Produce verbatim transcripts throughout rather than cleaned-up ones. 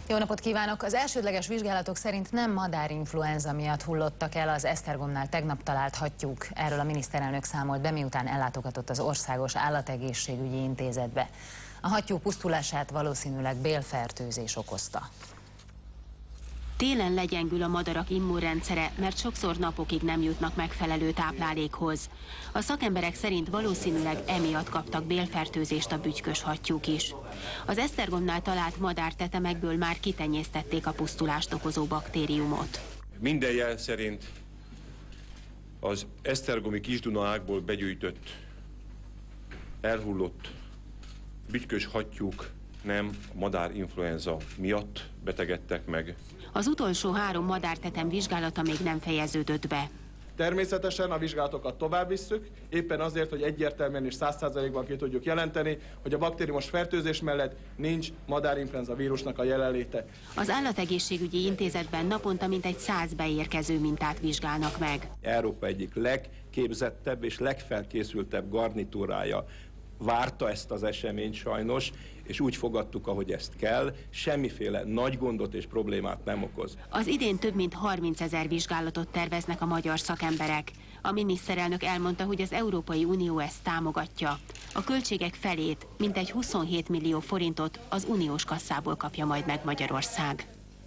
Jó napot kívánok! Az elsődleges vizsgálatok szerint nem madárinfluenza miatt hullottak el az Esztergomnál tegnap talált hattyúk. Erről a miniszterelnök számolt be, miután ellátogatott az Országos Állategészségügyi Intézetbe. A hattyú pusztulását valószínűleg bélfertőzés okozta. Télen legyengül a madarak immunrendszere, mert sokszor napokig nem jutnak megfelelő táplálékhoz. A szakemberek szerint valószínűleg emiatt kaptak bélfertőzést a bütykös hattyúk is. Az Esztergomnál talált madártetemekből már kitenyésztették a pusztulást okozó baktériumot. Minden jel szerint az esztergomi Kis-Duna ágból begyűjtött, elhullott bütykös hattyúk nem a madárinfluenza miatt betegedtek meg. Az utolsó három madártetem vizsgálata még nem fejeződött be. Természetesen a vizsgálatokat tovább visszük, éppen azért, hogy egyértelműen és száz százalékban ki tudjuk jelenteni, hogy a baktériumos fertőzés mellett nincs madárinfluenza vírusnak a jelenléte. Az Állategészségügyi Intézetben naponta mintegy száz beérkező mintát vizsgálnak meg. Európa egyik legképzettebb és legfelkészültebb garnitúrája várta ezt az eseményt sajnos, és úgy fogadtuk, ahogy ezt kell, semmiféle nagy gondot és problémát nem okoz. Az idén több mint harmincezer vizsgálatot terveznek a magyar szakemberek. A miniszterelnök elmondta, hogy az Európai Unió ezt támogatja. A költségek felét, mintegy huszonhét millió forintot az uniós kasszából kapja majd meg Magyarország.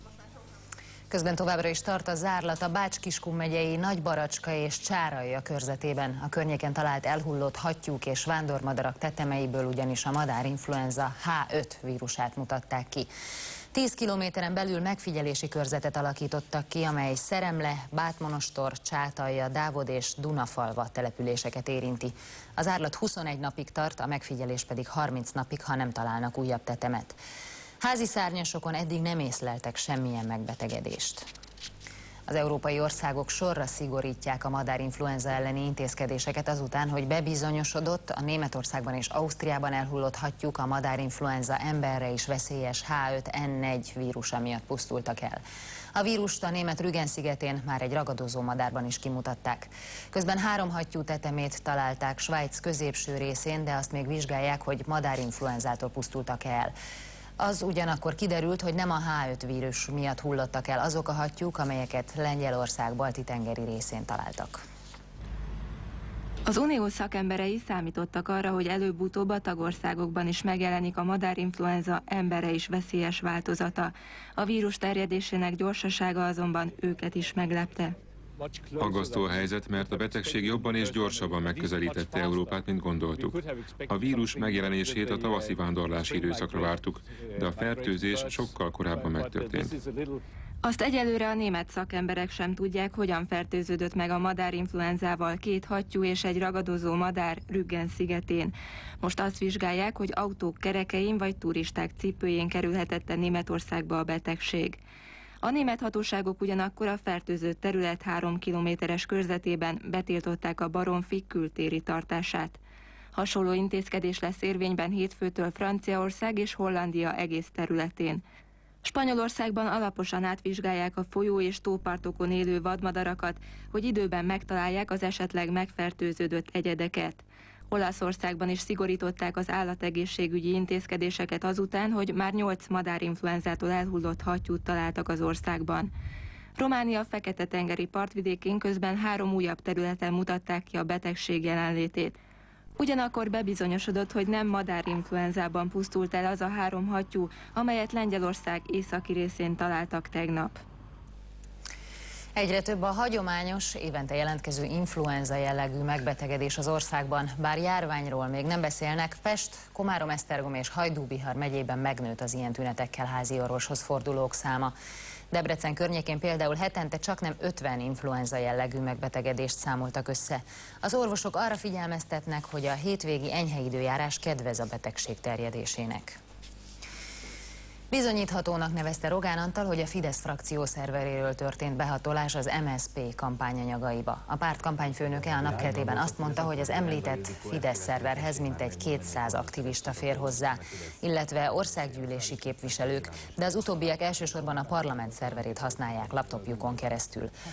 Közben továbbra is tart a zárlat a Bács-Kiskun megyei Nagybaracska és Csáralja körzetében. A környéken talált elhullott hattyúk és vándormadarak tetemeiből ugyanis a madárinfluenza H öt vírusát mutatták ki. tíz kilométeren belül megfigyelési körzetet alakítottak ki, amely Szeremle, Bátmonostor, Csátalja, Dávod és Dunafalva településeket érinti. Az zárlat huszonegy napig tart, a megfigyelés pedig harminc napig, ha nem találnak újabb tetemet. Házi szárnyasokon eddig nem észleltek semmilyen megbetegedést. Az európai országok sorra szigorítják a madárinfluenza elleni intézkedéseket azután, hogy bebizonyosodott, a Németországban és Ausztriában elhullott hattyúk a madárinfluenza emberre is veszélyes H öt N egy vírusa miatt pusztultak el. A vírust a német Rügen szigetén már egy ragadozó madárban is kimutatták. Közben három hattyú tetemét találták Svájc középső részén, de azt még vizsgálják, hogy madárinfluenzától pusztultak el. Az ugyanakkor kiderült, hogy nem a H öt vírus miatt hullottak el azok a hattyúk, amelyeket Lengyelország balti-tengeri részén találtak. Az unió szakemberei számítottak arra, hogy előbb-utóbb a tagországokban is megjelenik a madárinfluenza emberre is veszélyes változata. A vírus terjedésének gyorsasága azonban őket is meglepte. Aggasztó a helyzet, mert a betegség jobban és gyorsabban megközelítette Európát, mint gondoltuk. A vírus megjelenését a tavaszi vándorlási időszakra vártuk, de a fertőzés sokkal korábban megtörtént. Azt egyelőre a német szakemberek sem tudják, hogyan fertőződött meg a madárinfluenzával két hattyú és egy ragadozó madár Rügen szigetén. Most azt vizsgálják, hogy autók kerekein vagy turisták cipőjén kerülhetett-e Németországba a betegség. A német hatóságok ugyanakkor a fertőzött terület három kilométeres körzetében betiltották a baromfi kültéri tartását. Hasonló intézkedés lesz érvényben hétfőtől Franciaország és Hollandia egész területén. Spanyolországban alaposan átvizsgálják a folyó és tópartokon élő vadmadarakat, hogy időben megtalálják az esetleg megfertőződött egyedeket. Olaszországban is szigorították az állategészségügyi intézkedéseket azután, hogy már nyolc madárinfluenzától elhullott hattyút találtak az országban. Románia Fekete-tengeri partvidékén közben három újabb területen mutatták ki a betegség jelenlétét. Ugyanakkor bebizonyosodott, hogy nem madárinfluenzában pusztult el az a három hattyú, amelyet Lengyelország északi részén találtak tegnap. Egyre több a hagyományos, évente jelentkező influenza jellegű megbetegedés az országban, bár járványról még nem beszélnek. Pest, Komárom-Esztergom és Hajdú-Bihar megyében megnőtt az ilyen tünetekkel házi orvoshoz fordulók száma. Debrecen környékén például hetente csaknem ötven influenza jellegű megbetegedést számoltak össze. Az orvosok arra figyelmeztetnek, hogy a hétvégi enyhe időjárás kedvez a betegség terjedésének. Bizonyíthatónak nevezte Rogán Antal, hogy a Fidesz frakció szerveréről történt behatolás az em es zé pé kampányanyagaiba. A párt kampányfőnöke a Napkeltében azt mondta, hogy az említett Fidesz szerverhez mintegy kétszáz aktivista fér hozzá, illetve országgyűlési képviselők, de az utóbbiak elsősorban a parlament szerverét használják laptopjukon keresztül. A politikus buta dolognak, illetve túlkapásnak nevezte az esetet.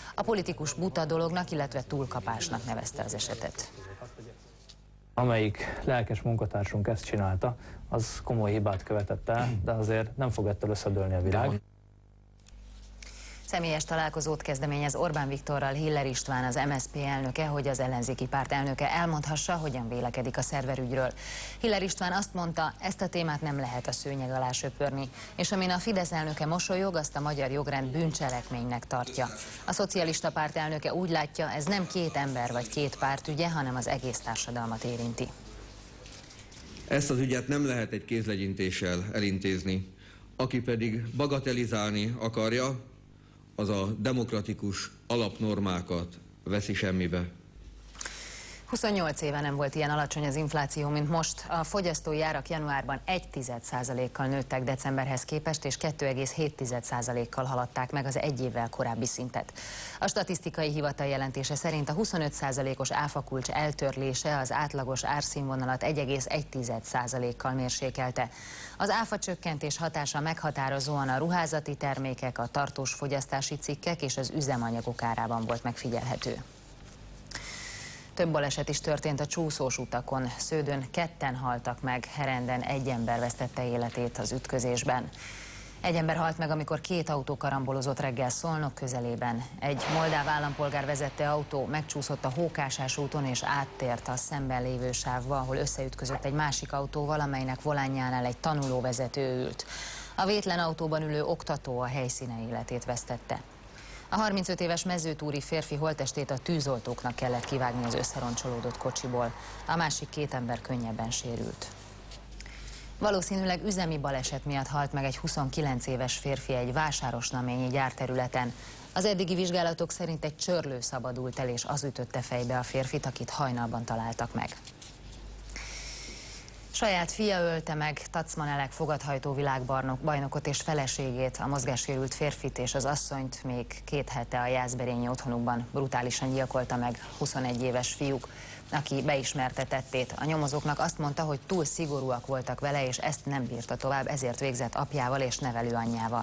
Amelyik lelkes munkatársunk ezt csinálta, az komoly hibát követett el, de azért nem fog ettől összedőlni a világ. Személyes találkozót kezdeményez Orbán Viktorral Hiller István, az em es zé pé elnöke, hogy az ellenzéki párt elnöke elmondhassa, hogyan vélekedik a szerverügyről. Hiller István azt mondta, ezt a témát nem lehet a szőnyeg alá söpörni, és amin a Fidesz elnöke mosolyog, azt a magyar jogrend bűncselekménynek tartja. A szocialista párt elnöke úgy látja, ez nem két ember vagy két párt ügye, hanem az egész társadalmat érinti. Ezt az ügyet nem lehet egy kézlegyintéssel elintézni. Aki pedig bagatelizálni akarja, az a demokratikus alapnormákat veszi semmibe. huszonnyolc éve nem volt ilyen alacsony az infláció, mint most. A fogyasztói árak januárban egy egész egy százalékkal nőttek decemberhez képest, és kettő egész hét százalékkal haladták meg az egy évvel korábbi szintet. A statisztikai hivatal jelentése szerint a huszonöt százalékos áfakulcs eltörlése az átlagos árszínvonalat egy egész egy százalékkal mérsékelte. Az áfa csökkentés hatása meghatározóan a ruházati termékek, a tartós fogyasztási cikkek és az üzemanyagok árában volt megfigyelhető. Több baleset is történt a csúszós utakon. Sződön ketten haltak meg, Herenden egy ember vesztette életét az ütközésben. Egy ember halt meg, amikor két autó karambolozott reggel Szolnok közelében. Egy moldáv állampolgár vezette autó megcsúszott a Hókásás úton és áttért a szemben lévő sávba, ahol összeütközött egy másik autóval, amelynek volánjánál egy tanulóvezető ült. A vétlen autóban ülő oktató a helyszínen életét vesztette. A harmincöt éves mezőtúri férfi holttestét a tűzoltóknak kellett kivágni az összeroncsolódott kocsiból. A másik két ember könnyebben sérült. Valószínűleg üzemi baleset miatt halt meg egy huszonkilenc éves férfi egy vásárosnaményi gyárterületen. Az eddigi vizsgálatok szerint egy csörlő szabadult el, és az ütötte fejbe a férfit, akit hajnalban találtak meg. Saját fia ölte meg Tacmanelek fogadhajtó világbajnokot és feleségét, a mozgássérült férfit és az asszonyt még két hete a Jászberényi otthonukban brutálisan gyilkolta meg huszonegy éves fiúk, aki beismerte tettét. A nyomozóknak azt mondta, hogy túl szigorúak voltak vele, és ezt nem bírta tovább, ezért végzett apjával és nevelőanyjával.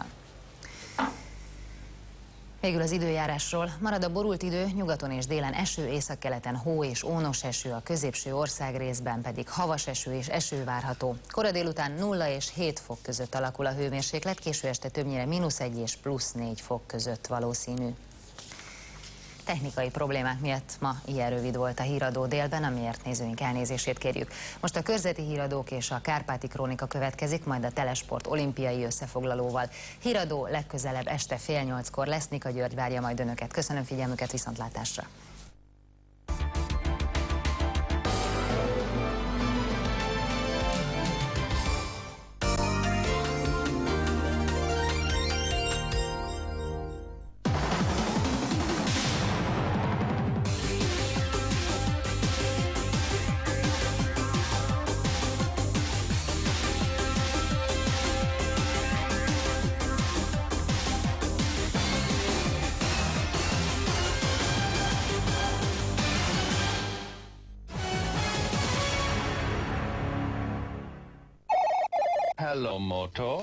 Végül az időjárásról. Marad a borult idő, nyugaton és délen eső, északkeleten hó és ónos eső, a középső országrészben pedig havas eső és eső várható. Kora délután nulla és hét fok között alakul a hőmérséklet, késő este többnyire mínusz egy és plusz négy fok között valószínű. Technikai problémák miatt ma ilyen rövid volt a híradó délben, amiért nézőink elnézését kérjük. Most a körzeti híradók és a Kárpáti Krónika következik, majd a Telesport olimpiai összefoglalóval. Híradó legközelebb este fél nyolckor lesz, Nika György várja majd önöket. Köszönöm figyelmüket, viszontlátásra! Hello, Moto.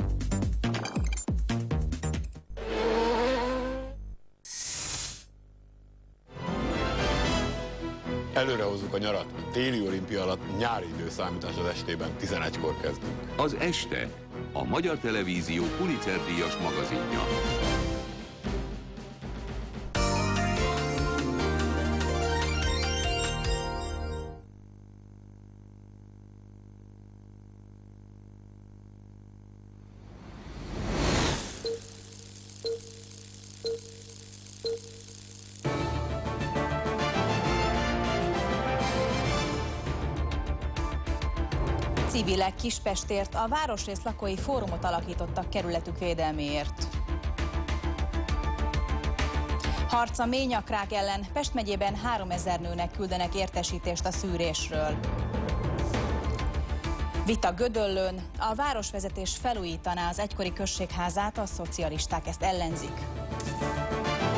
Előrehozzuk a nyarat. A téli olimpia alatt nyári időszámítás az estében tizenegykor kezdünk. Az Este, a Magyar Televízió Pulitzer-díjas magazinja. Civilek Kispestért, a városrész lakói fórumot alakítottak kerületük védelméért. Harc a ményakrák ellen, Pest megyében háromezer nőnek küldenek értesítést a szűrésről. Vita Gödöllőn, a városvezetés felújítaná az egykori községházát, a szocialisták ezt ellenzik.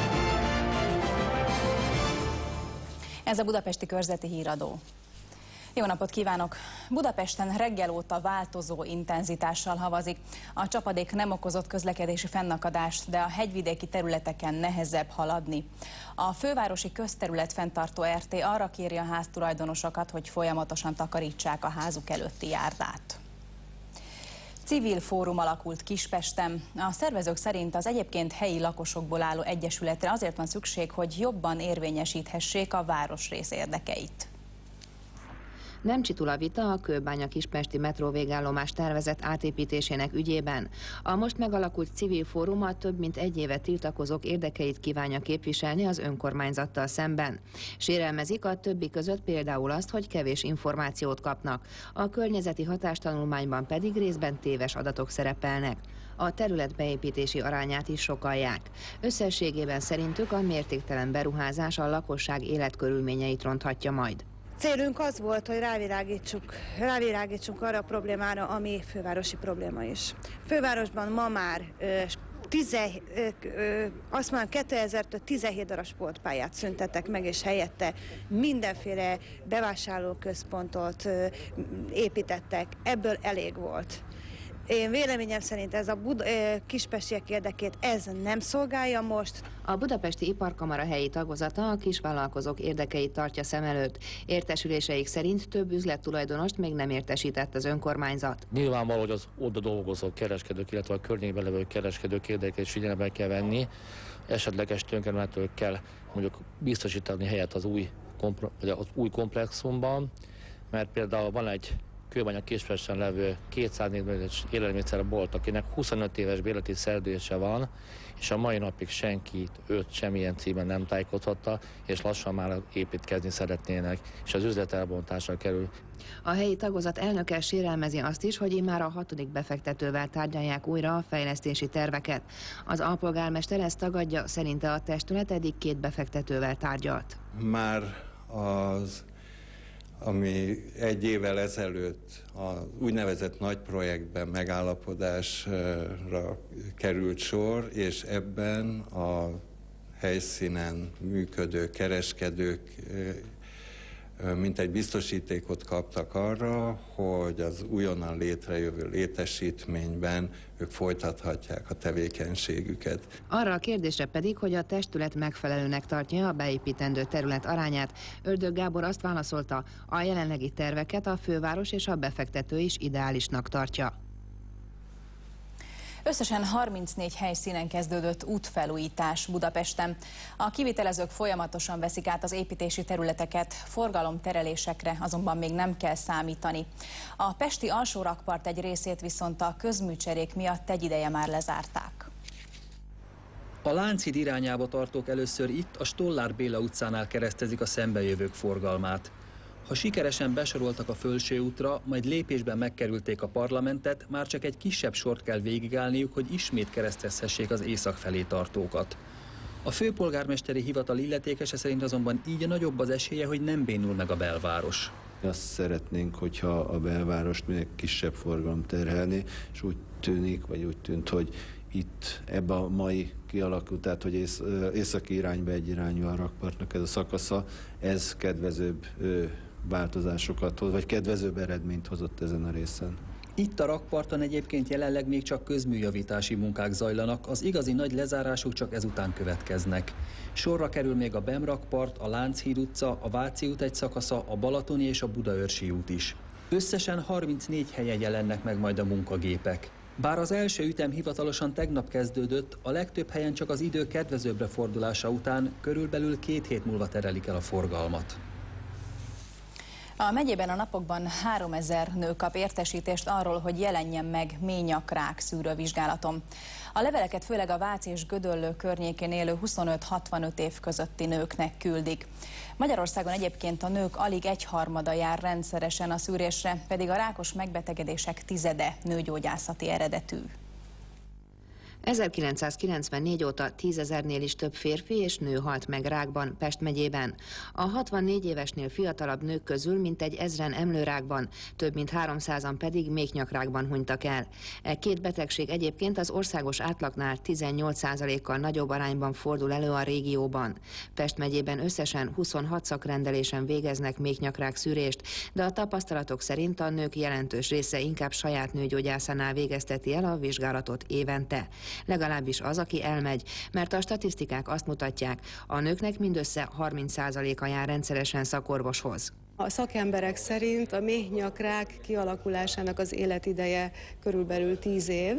Ez a budapesti körzeti híradó. Jó napot kívánok! Budapesten reggel óta változó intenzitással havazik. A csapadék nem okozott közlekedési fennakadást, de a hegyvidéki területeken nehezebb haladni. A fővárosi közterület fenntartó er té arra kéri a háztulajdonosokat, hogy folyamatosan takarítsák a házuk előtti járdát. Civil fórum alakult Kispesten. A szervezők szerint az egyébként helyi lakosokból álló egyesületre azért van szükség, hogy jobban érvényesíthessék a városrész érdekeit. Nem csitul a vita a Kőbánya-Kispesti metró végállomás tervezett átépítésének ügyében. A most megalakult civil fórum a több mint egy éve tiltakozók érdekeit kívánja képviselni az önkormányzattal szemben. Sérelmezik a többi között például azt, hogy kevés információt kapnak. A környezeti hatástanulmányban pedig részben téves adatok szerepelnek. A terület beépítési arányát is sokalják. Összességében szerintük a mértéktelen beruházás a lakosság életkörülményeit ronthatja majd. Célunk az volt, hogy rávilágítsuk, rávilágítsunk arra a problémára, ami fővárosi probléma is. Fővárosban ma már ö, tize, ö, ö, azt mondom, kétezertől tizenhét darab sportpályát szüntettek meg, és helyette mindenféle bevásárlóközpontot ö, építettek. Ebből elég volt. Én véleményem szerint ez a Bud- kispestiek érdekét ez nem szolgálja most. A Budapesti Iparkamara helyi tagozata a kisvállalkozók érdekeit tartja szem előtt. Értesüléseik szerint több üzlettulajdonost még nem értesített az önkormányzat. Nyilvánvaló, hogy az oda dolgozó kereskedők, illetve a környékben levő kereskedők érdekeit is figyelembe kell venni. Esetleges tönkremenetől kell mondjuk biztosítani helyet az új, vagy az új komplexumban, mert például van egy Kőbánya-Kispesten levő kétszáz négyzetméteres élelmiszerbolt, akinek huszonöt éves bérleti szerződése van, és a mai napig senkit őt semmilyen címen nem tájékoztatta, és lassan már építkezni szeretnének, és az üzlet elbontásra kerül. A helyi tagozat elnöke sérelmezi azt is, hogy immár a hatodik befektetővel tárgyalják újra a fejlesztési terveket. Az alpolgármester ezt tagadja, szerinte a testület eddig két befektetővel tárgyalt. Már az ami egy évvel ezelőtt az úgynevezett nagy projektben megállapodásra került sor, és ebben a helyszínen működő kereskedők mintegy biztosítékot kaptak arra, hogy az újonnan létrejövő létesítményben ők folytathatják a tevékenységüket. Arra a kérdésre pedig, hogy a testület megfelelőnek tartja a beépítendő terület arányát, Ördög Gábor azt válaszolta, a jelenlegi terveket a főváros és a befektető is ideálisnak tartja. Összesen harmincnégy helyszínen kezdődött útfelújítás Budapesten. A kivitelezők folyamatosan veszik át az építési területeket, forgalomterelésekre azonban még nem kell számítani. A pesti alsórakpart egy részét viszont a közműcserék miatt egy ideje már lezárták. A Lánchíd irányába tartók először itt, a Stollár Béla utcánál keresztezik a szembejövők forgalmát. Ha sikeresen besoroltak a Fölső útra, majd lépésben megkerülték a parlamentet, már csak egy kisebb sort kell végigállniuk, hogy ismét keresztezhessék az észak felé tartókat. A főpolgármesteri hivatal illetékese szerint azonban így nagyobb az esélye, hogy nem bénul meg a belváros. Azt szeretnénk, hogyha a belvárost minél kisebb forgalom terhelni, és úgy tűnik, vagy úgy tűnt, hogy itt ebbe a mai kialakult, tehát hogy ész, északi irányba egy irányú a rakpartnak ez a szakasza, ez kedvezőbb változásokat hoz, vagy kedvezőbb eredményt hozott ezen a részen. Itt a rakparton egyébként jelenleg még csak közműjavítási munkák zajlanak, az igazi nagy lezárások csak ezután következnek. Sorra kerül még a Bemrakpart, a Lánchíd utca, a Váci út egy szakasza, a Balatoni és a Budaörsi út is. Összesen harmincnégy helyen jelennek meg majd a munkagépek. Bár az első ütem hivatalosan tegnap kezdődött, a legtöbb helyen csak az idő kedvezőbbre fordulása után körülbelül két hét múlva terelik el a forgalmat. A megyében a napokban háromezer nő kap értesítést arról, hogy jelenjen meg ményakrák szűrővizsgálaton. A leveleket főleg a Váci és Gödöllő környékén élő huszonöt-hatvanöt év közötti nőknek küldik. Magyarországon egyébként a nők alig egyharmada jár rendszeresen a szűrésre, pedig a rákos megbetegedések tizede nőgyógyászati eredetű. ezerkilencszázkilencvennégy óta tízezernél is több férfi és nő halt meg rákban Pest megyében. A hatvannégy évesnél fiatalabb nők közül mintegy ezren emlőrákban, több mint háromszázan pedig méhnyakrákban hunytak el. E két betegség egyébként az országos átlagnál tizennyolc százalékkal nagyobb arányban fordul elő a régióban. Pest megyében összesen huszonhat szakrendelésen végeznek méhnyakrák szűrést, de a tapasztalatok szerint a nők jelentős része inkább saját nőgyógyászánál végezteti el a vizsgálatot évente. Legalábbis az, aki elmegy, mert a statisztikák azt mutatják, a nőknek mindössze harminc százaléka jár rendszeresen szakorvoshoz. A szakemberek szerint a méhnyakrák kialakulásának az életideje körülbelül tíz év.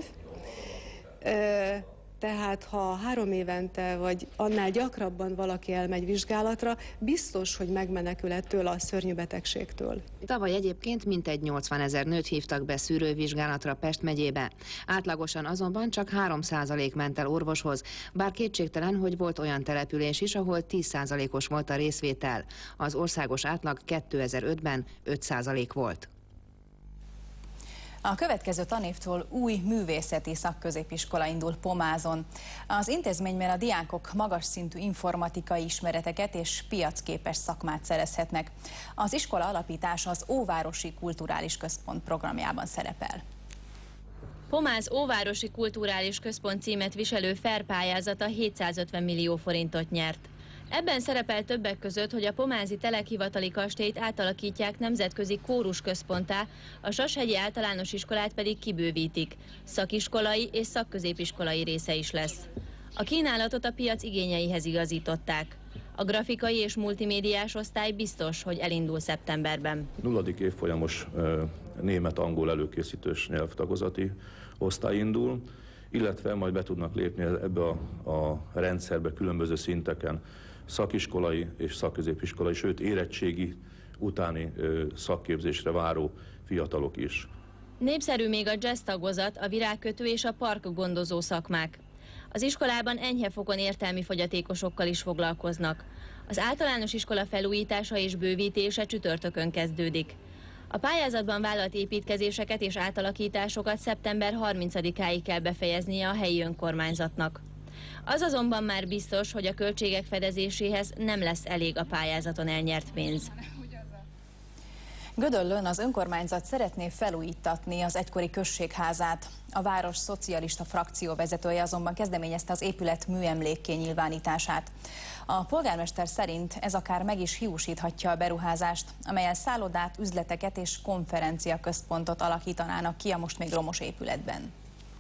Tehát ha három évente vagy annál gyakrabban valaki elmegy vizsgálatra, biztos, hogy megmenekül ettől a szörnyű betegségtől. Tavaly egyébként mintegy nyolcvanezer nőt hívtak be szűrővizsgálatra Pest megyébe. Átlagosan azonban csak három százalék ment el orvoshoz, bár kétségtelen, hogy volt olyan település is, ahol tíz százalékos volt a részvétel. Az országos átlag kétezer-ötben öt százalék volt. A következő tanévtől új művészeti szakközépiskola indul Pomázon. Az intézményben a diákok magas szintű informatikai ismereteket és piacképes szakmát szerezhetnek. Az iskola alapítása az Óvárosi Kulturális Központ programjában szerepel. Pomáz Óvárosi Kulturális Központ címet viselő fair pályázata hétszázötven millió forintot nyert. Ebben szerepel többek között, hogy a pomázi telekhivatali kastélyt átalakítják nemzetközi kórusközponttá, a Sashegyi Általános Iskolát pedig kibővítik. Szakiskolai és szakközépiskolai része is lesz. A kínálatot a piac igényeihez igazították. A grafikai és multimédiás osztály biztos, hogy elindul szeptemberben. Nulladik évfolyamos német-angol előkészítős nyelvtagozati osztály indul, illetve majd be tudnak lépni ebbe a, a rendszerbe különböző szinteken szakiskolai és szakközépiskolai, sőt érettségi utáni ö, szakképzésre váró fiatalok is. Népszerű még a jazz tagozat, a virágkötő és a parkgondozó szakmák. Az iskolában enyhe fokon értelmi fogyatékosokkal is foglalkoznak. Az általános iskola felújítása és bővítése csütörtökön kezdődik. A pályázatban vállalt építkezéseket és átalakításokat szeptember harmincadikáig kell befejeznie a helyi önkormányzatnak. Az azonban már biztos, hogy a költségek fedezéséhez nem lesz elég a pályázaton elnyert pénz. Gödöllőn az önkormányzat szeretné felújítatni az egykori községházát. A város szocialista frakció vezetője azonban kezdeményezte az épület műemlékké nyilvánítását. A polgármester szerint ez akár meg is hiúsíthatja a beruházást, amellyel szállodát, üzleteket és konferenciaközpontot alakítanának ki a most még romos épületben.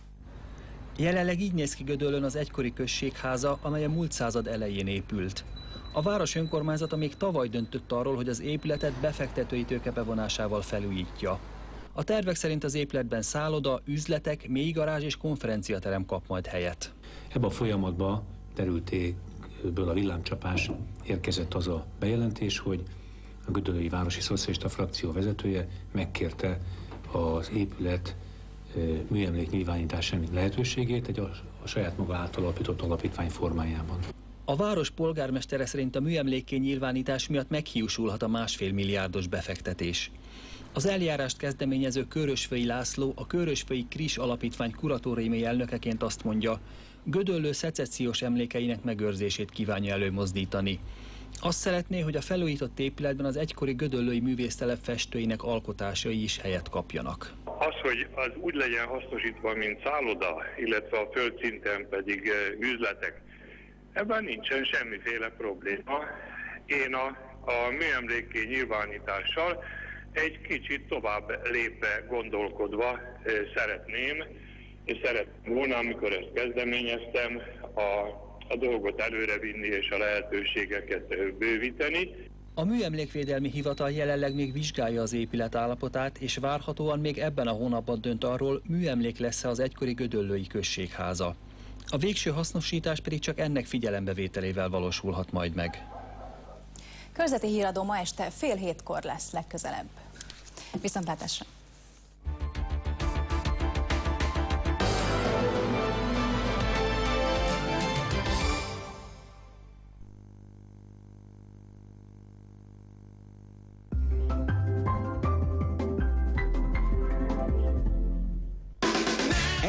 Jelenleg így néz ki Gödöllőn az egykori községháza, amely a múlt század elején épült. A város önkormányzata még tavaly döntött arról, hogy az épületet befektetői tőke bevonásával felújítja. A tervek szerint az épületben szálloda, üzletek, mélygarázs és konferenciaterem kap majd helyet. Ebben a folyamatban terültéből a villámcsapás érkezett az a bejelentés, hogy a gödöllői városi szocialista frakció vezetője megkérte az épület műemlék nyilvánításának lehetőségét egy a, a saját maga által alapított alapítvány formájában. A város polgármestere szerint a műemlékké nyilvánítás miatt meghiúsulhat a másfél milliárdos befektetés. Az eljárást kezdeményező Körösföi László, a Körösföi Kris Alapítvány kuratóriumi elnökeként azt mondja, Gödöllő szecessziós emlékeinek megőrzését kívánja előmozdítani. Azt szeretné, hogy a felújított épületben az egykori gödöllői művésztelep festőinek alkotásai is helyet kapjanak. Az, hogy az úgy legyen hasznosítva, mint szálloda, illetve a földszinten pedig üzletek, ebben nincsen semmiféle probléma. Én a, a műemlékké nyilvánítással egy kicsit tovább lépve gondolkodva szeretném, és szeretném volna, amikor ezt kezdeményeztem, a a dolgot előrevinni és a lehetőségeket bővíteni. A Műemlékvédelmi Hivatal jelenleg még vizsgálja az épület állapotát, és várhatóan még ebben a hónapban dönt arról, műemlék lesz-e az egykori gödöllői községháza. A végső hasznosítás pedig csak ennek figyelembevételével valósulhat majd meg. Körzeti híradó ma este fél hétkor lesz legközelebb. Viszontlátásra!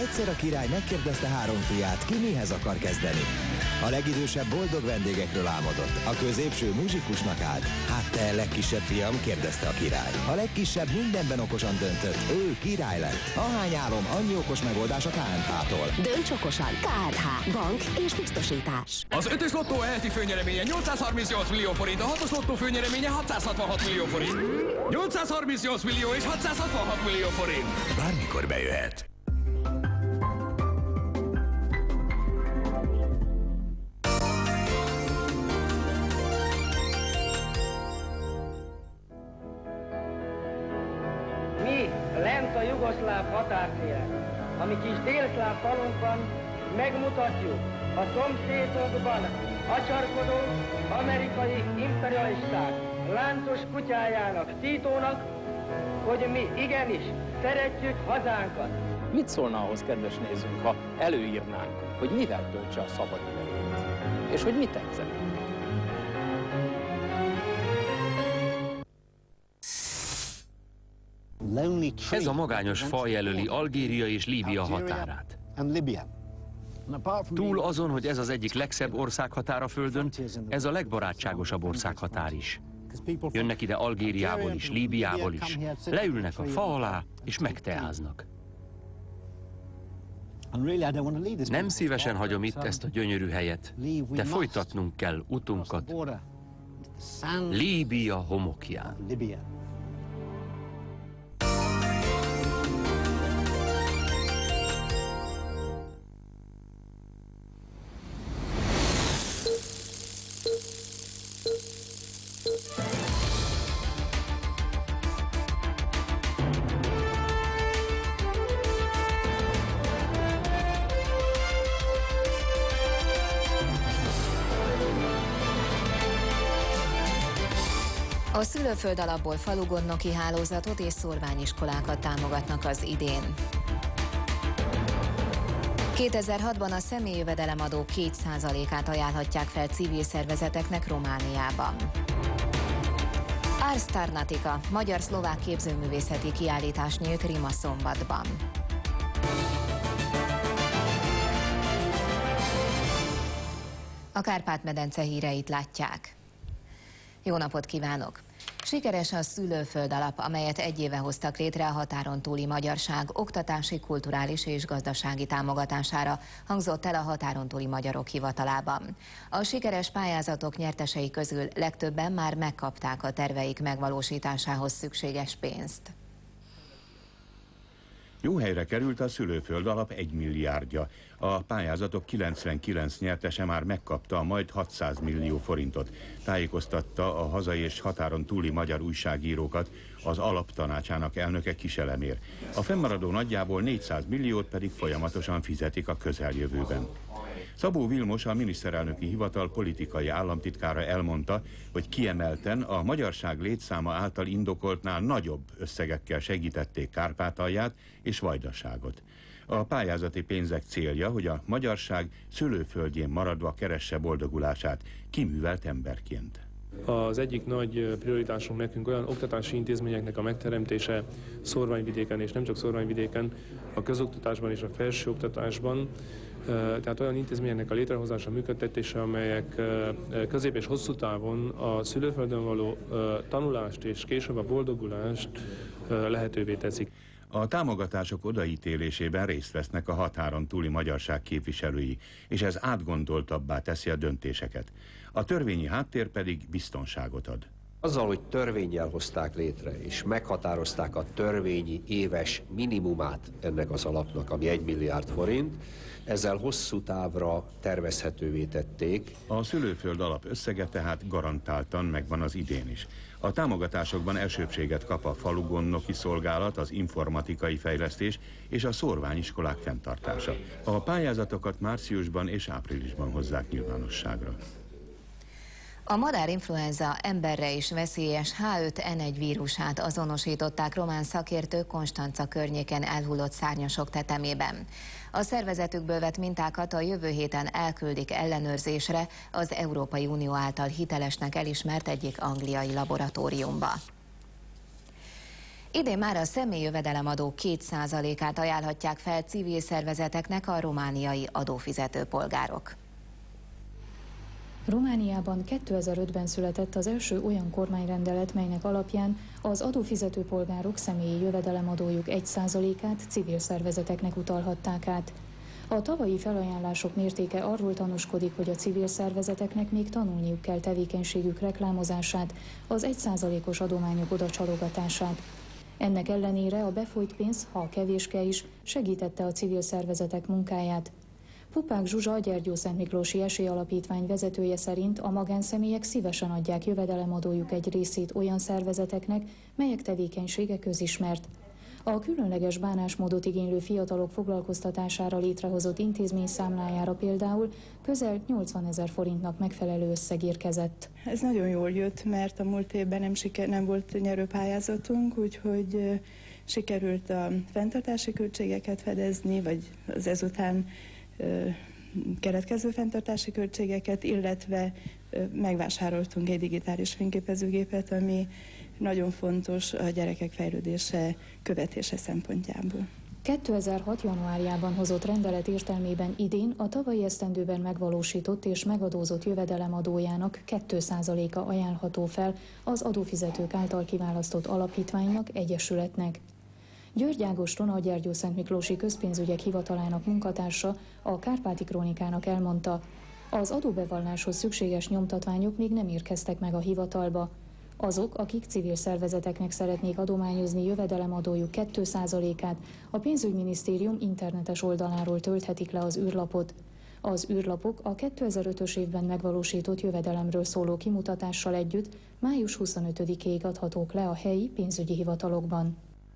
Egyszer a király megkérdezte három fiát, ki mihez akar kezdeni. A legidősebb boldog vendégekről álmodott, a középső muzsikusnak állt. Hát te, legkisebb fiam, kérdezte a király. A legkisebb mindenben okosan döntött, ő király lett. Ahány álom, annyi okos megoldás a ká end há-tól. Dönts okosan, ká end há, bank és biztosítás. Az ötös lottó eheti főnyereménye nyolcszázharmincnyolc millió forint, a hatos lottó főnyereménye hatszázhatvanhat millió forint. nyolcszázharmincnyolc millió és hatszázhatvanhat millió forint. Bármikor bejöhet. Mi, lent a jugoszláv határtéren, a mi kis délszláv falunkban megmutatjuk a szomszédokban acsarkodó amerikai imperialisták láncos kutyájának, Titónak, hogy mi igenis szeretjük hazánkat. Mit szólna ahhoz, kedves nézőnk, ha előírnánk, hogy mivel töltse a szabad idejét, és hogy mit edzenek? Ez a magányos faj jelöli Algéria és Líbia határát. Túl azon, hogy ez az egyik legszebb országhatár a Földön, ez a legbarátságosabb országhatár is. Jönnek ide Algériából is, Líbiából is. Leülnek a fa alá, és megteáznak. Nem szívesen hagyom itt ezt a gyönyörű helyet, de folytatnunk kell utunkat Líbia homokján. A szülőföld alapból falugondnoki hálózatot és szorványiskolákat támogatnak az idén. kétezer-hatban a személyjövedelemadó két százalékát ajánlhatják fel civil szervezeteknek Romániában. Ars Tarnatica, magyar-szlovák képzőművészeti kiállítás nyílt Rimaszombatban. A Kárpát-medence híreit látják. Jó napot kívánok! Sikeres a szülőföld alap, amelyet egy éve hoztak létre a határon túli magyarság oktatási, kulturális és gazdasági támogatására, hangzott el a határon túli magyarok hivatalában. A sikeres pályázatok nyertesei közül legtöbben már megkapták a terveik megvalósításához szükséges pénzt. Jó helyre került a szülőföld alap egy milliárdja. A pályázatok kilencvenkilenc nyertese már megkapta a majd hatszáz millió forintot. Tájékoztatta a hazai és határon túli magyar újságírókat az alaptanácsának elnöke Kiselemér. A fennmaradó nagyjából négyszáz milliót pedig folyamatosan fizetik a közeljövőben. Szabó Vilmos, a miniszterelnöki hivatal politikai államtitkára elmondta, hogy kiemelten a magyarság létszáma által indokoltnál nagyobb összegekkel segítették Kárpátalját és Vajdaságot. A pályázati pénzek célja, hogy a magyarság szülőföldjén maradva keresse boldogulását, kiművelt emberként. Az egyik nagy prioritásunk nekünk olyan oktatási intézményeknek a megteremtése szórványvidéken, és nem csak szórványvidéken, a közoktatásban és a felsőoktatásban, tehát olyan intézményeknek a létrehozása, működtetése, amelyek közép és hosszú távon a szülőföldön való tanulást és később a boldogulást lehetővé teszik. A támogatások odaítélésében részt vesznek a határon túli magyarság képviselői, és ez átgondoltabbá teszi a döntéseket. A törvényi háttér pedig biztonságot ad. Azzal, hogy törvénnyel hozták létre, és meghatározták a törvényi éves minimumát ennek az alapnak, ami egy milliárd forint, ezzel hosszú távra tervezhetővé tették. A szülőföld alap összege tehát garantáltan megvan az idén is. A támogatásokban elsőbséget kap a falugondnoki szolgálat, az informatikai fejlesztés és a szórványiskolák fenntartása. A pályázatokat márciusban és áprilisban hozzák nyilvánosságra. A madárinfluenza emberre is veszélyes há öt en egy vírusát azonosították román szakértők Konstanca környéken elhullott szárnyasok tetemében. A szervezetükből vett mintákat a jövő héten elküldik ellenőrzésre az Európai Unió által hitelesnek elismert egyik angliai laboratóriumba. Idén már a személyjövedelemadó két százalékát ajánlhatják fel civil szervezeteknek a romániai adófizető polgárok. Romániában kétezer-ötben született az első olyan kormányrendelet, melynek alapján az adófizető polgárok személyi jövedelemadójuk egy százalékát civil szervezeteknek utalhatták át. A tavalyi felajánlások mértéke arról tanúskodik, hogy a civil szervezeteknek még tanulniuk kell tevékenységük reklámozását, az egy százalékos adományok odacsalogatását. Ennek ellenére a befolyt pénz, ha kevéske is, segítette a civil szervezetek munkáját. Pupák Zsuzsa, a Gyergyószentmiklósi Esélyalapítvány vezetője szerint a magánszemélyek szívesen adják jövedelemadójuk egy részét olyan szervezeteknek, melyek tevékenysége közismert. A különleges bánásmódot igénylő fiatalok foglalkoztatására létrehozott intézmény számlájára például közel nyolcvanezer forintnak megfelelő összeg érkezett. Ez nagyon jól jött, mert a múlt évben nem, siker, nem volt nyerőpályázatunk, úgyhogy sikerült a fenntartási költségeket fedezni, vagy az ezután keletkező fenntartási költségeket, illetve megvásároltunk egy digitális fényképezőgépet, ami nagyon fontos a gyerekek fejlődése követése szempontjából. kétezer-hat. januárjában hozott rendelet értelmében idén a tavalyi esztendőben megvalósított és megadózott jövedelemadójának két százaléka ajánlható fel az adófizetők által kiválasztott alapítványnak, egyesületnek. György Ágoston, a Gyergyószentmiklósi Közpénzügyek Hivatalának munkatársa a Kárpáti Krónikának elmondta, az adóbevalláshoz szükséges nyomtatványok még nem érkeztek meg a hivatalba. Azok, akik civil szervezeteknek szeretnék adományozni jövedelemadójuk két százalékát, a pénzügyminisztérium internetes oldaláról tölthetik le az űrlapot. Az űrlapok a kétezer-ötös évben megvalósított jövedelemről szóló kimutatással együtt május huszonötödikéig adhatók le a helyi pénzügyi hivatalokban.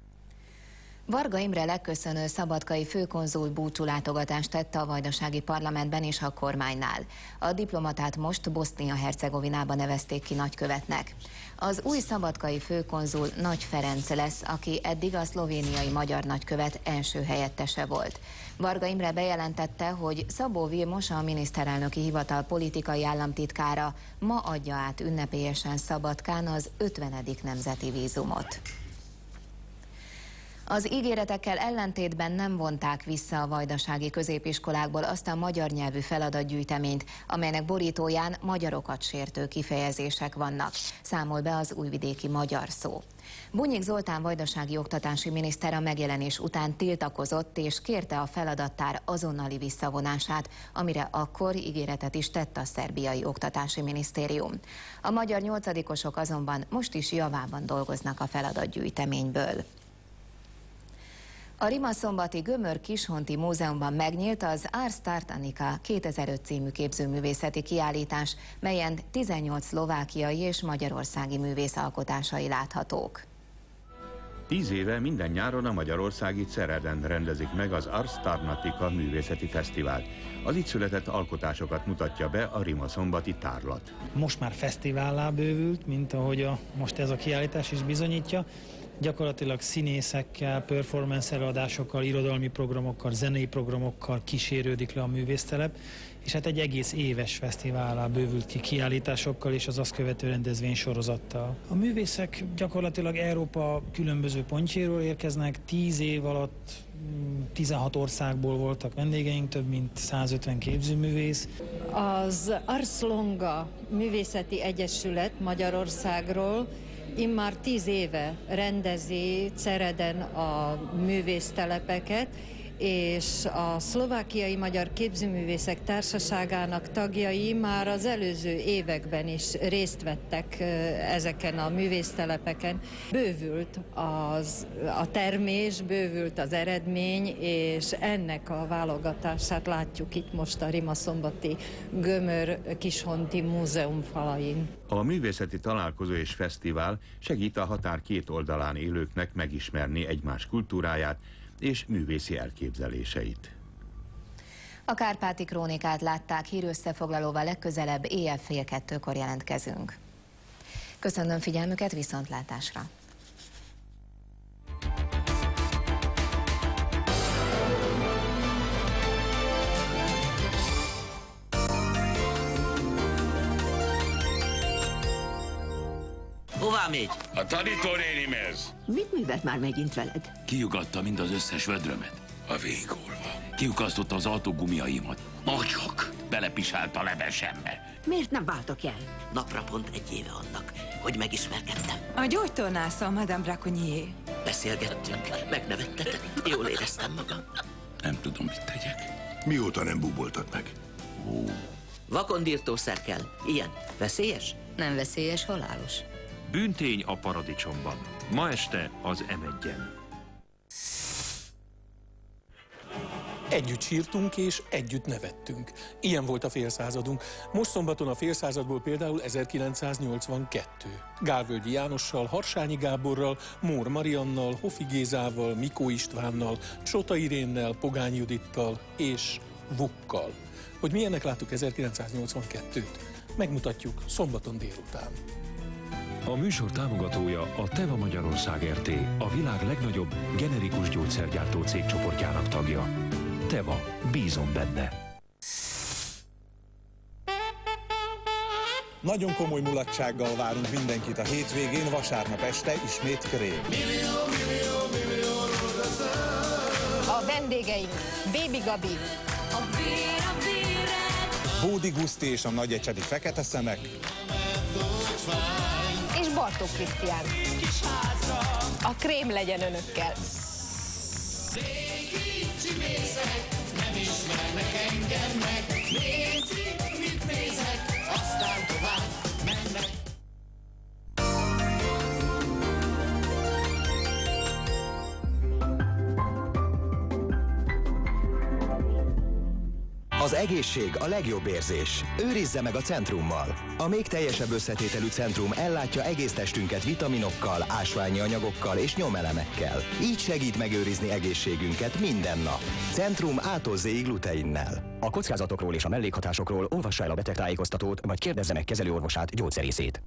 Varga Imre legköszönő szabadkai főkonzul búcsúlátogatást tette a vajdasági parlamentben és a kormánynál. A diplomatát most Bosznia-Hercegovinába nevezték ki nagykövetnek. Az új szabadkai főkonzul Nagy Ferenc lesz, aki eddig a szlovéniai magyar nagykövet első helyettese volt. Varga Imre bejelentette, hogy Szabó Vilmos, a miniszterelnöki hivatal politikai államtitkára ma adja át ünnepélyesen Szabadkán az ötvenedik nemzeti vízumot. Az ígéretekkel ellentétben nem vonták vissza a vajdasági középiskolákból azt a magyar nyelvű feladatgyűjteményt, amelynek borítóján magyarokat sértő kifejezések vannak, számol be az újvidéki Magyar Szó. Bunyik Zoltán vajdasági oktatási miniszter a megjelenés után tiltakozott és kérte a feladattár azonnali visszavonását, amire akkor ígéretet is tett a szerbiai oktatási minisztérium. A magyar nyolcadikosok azonban most is javában dolgoznak a feladatgyűjteményből. A Rimaszombati Gömör Kishonti Múzeumban megnyílt az Ars Tartanica kétezer-öt című képzőművészeti kiállítás, melyen tizennyolc szlovákiai és magyarországi művész alkotásai láthatók. Tíz éve minden nyáron a magyarországi Cereden rendezik meg az Ars Tartanica művészeti fesztivált. Az itt született alkotásokat mutatja be a Rimaszombati tárlat. Most már fesztivállá bővült, mint ahogy a, most ez a kiállítás is bizonyítja. Gyakorlatilag színészekkel, performance előadásokkal, irodalmi programokkal, zenei programokkal kísérődik le a művésztelep, és hát egy egész éves fesztiválá bővült ki kiállításokkal és az azt követő rendezvénysorozattal. A művészek gyakorlatilag Európa különböző pontjairól érkeznek, tíz év alatt tizenhat országból voltak vendégeink, több mint százötven képzőművész. Az Ars Longa Művészeti Egyesület Magyarországról immár tíz éve rendezi Cereden a művésztelepeket, és a Szlovákiai Magyar Képzőművészek Társaságának tagjai már az előző években is részt vettek ezeken a művésztelepeken. Bővült az, a termés, bővült az eredmény, és ennek a válogatását látjuk itt most a Rimaszombati Gömör Kishonti Múzeum falain. A művészeti találkozó és fesztivál segít a határ két oldalán élőknek megismerni egymás kultúráját és művészi elképzeléseit. A Kárpáti Krónikát látták, hírösszefoglalóval legközelebb éjjel fél kettőkor jelentkezünk. Köszönöm figyelmüket, viszontlátásra! Hova Hová megy? A tanítónénimez. Mit művelt már megint veled? Kiugatta mind az összes vödrömet. A végorva. Kiukasztotta az autógumiaimat. Agyok! Belepisált a levesembe. Miért nem váltok el? Napra pont egy éve annak, hogy megismerkedtem. A gyógytornászal, Madame Braconnier. Beszélgettünk, megnevettetett, jól éreztem magam. Nem tudom, mit tegyek. Mióta nem búboltad meg? Ó. Vakondírtószer kell. Ilyen. Veszélyes? Nem veszélyes, halálos. Bűntény a paradicsomban. Ma este az em egyen. Együtt sírtunk és együtt nevettünk. Ilyen volt a félszázadunk. Most szombaton a félszázadból például ezerkilencszáznyolcvankettő. Gálvölgyi Jánossal, Harsányi Gáborral, Mór Mariannal, Hofi Gézával, Mikó Istvánnal, Csota Irénnel, Pogány Judittal és Vukkal. Hogy milyennek láttuk ezerkilencszáznyolcvankettőt, megmutatjuk szombaton délután. A műsor támogatója a Teva Magyarország er té, a világ legnagyobb generikus gyógyszergyártó cégcsoportjának tagja. Teva, bízom benne. Nagyon komoly mulatsággal várunk mindenkit a hétvégén, vasárnap este ismét Krém. A vendégeink Baby Gabi, Bódi Guszti és a nagyecsedi Fekete Szemek, és Bartók Krisztián. A Krém legyen önökkel. Nem ismernek engem meg. Nézik, mit nézek, aztán tovább mennek. Az egészség a legjobb érzés. Őrizze meg a Centrummal. A még teljesebb összetételű Centrum ellátja egész testünket vitaminokkal, ásványi anyagokkal és nyomelemekkel. Így segít megőrizni egészségünket minden nap. Centrum A-tól Z-ig gluteinnel. A kockázatokról és a mellékhatásokról olvassa el a betegtájékoztatót, vagy kérdezze meg kezelőorvosát, gyógyszerészét.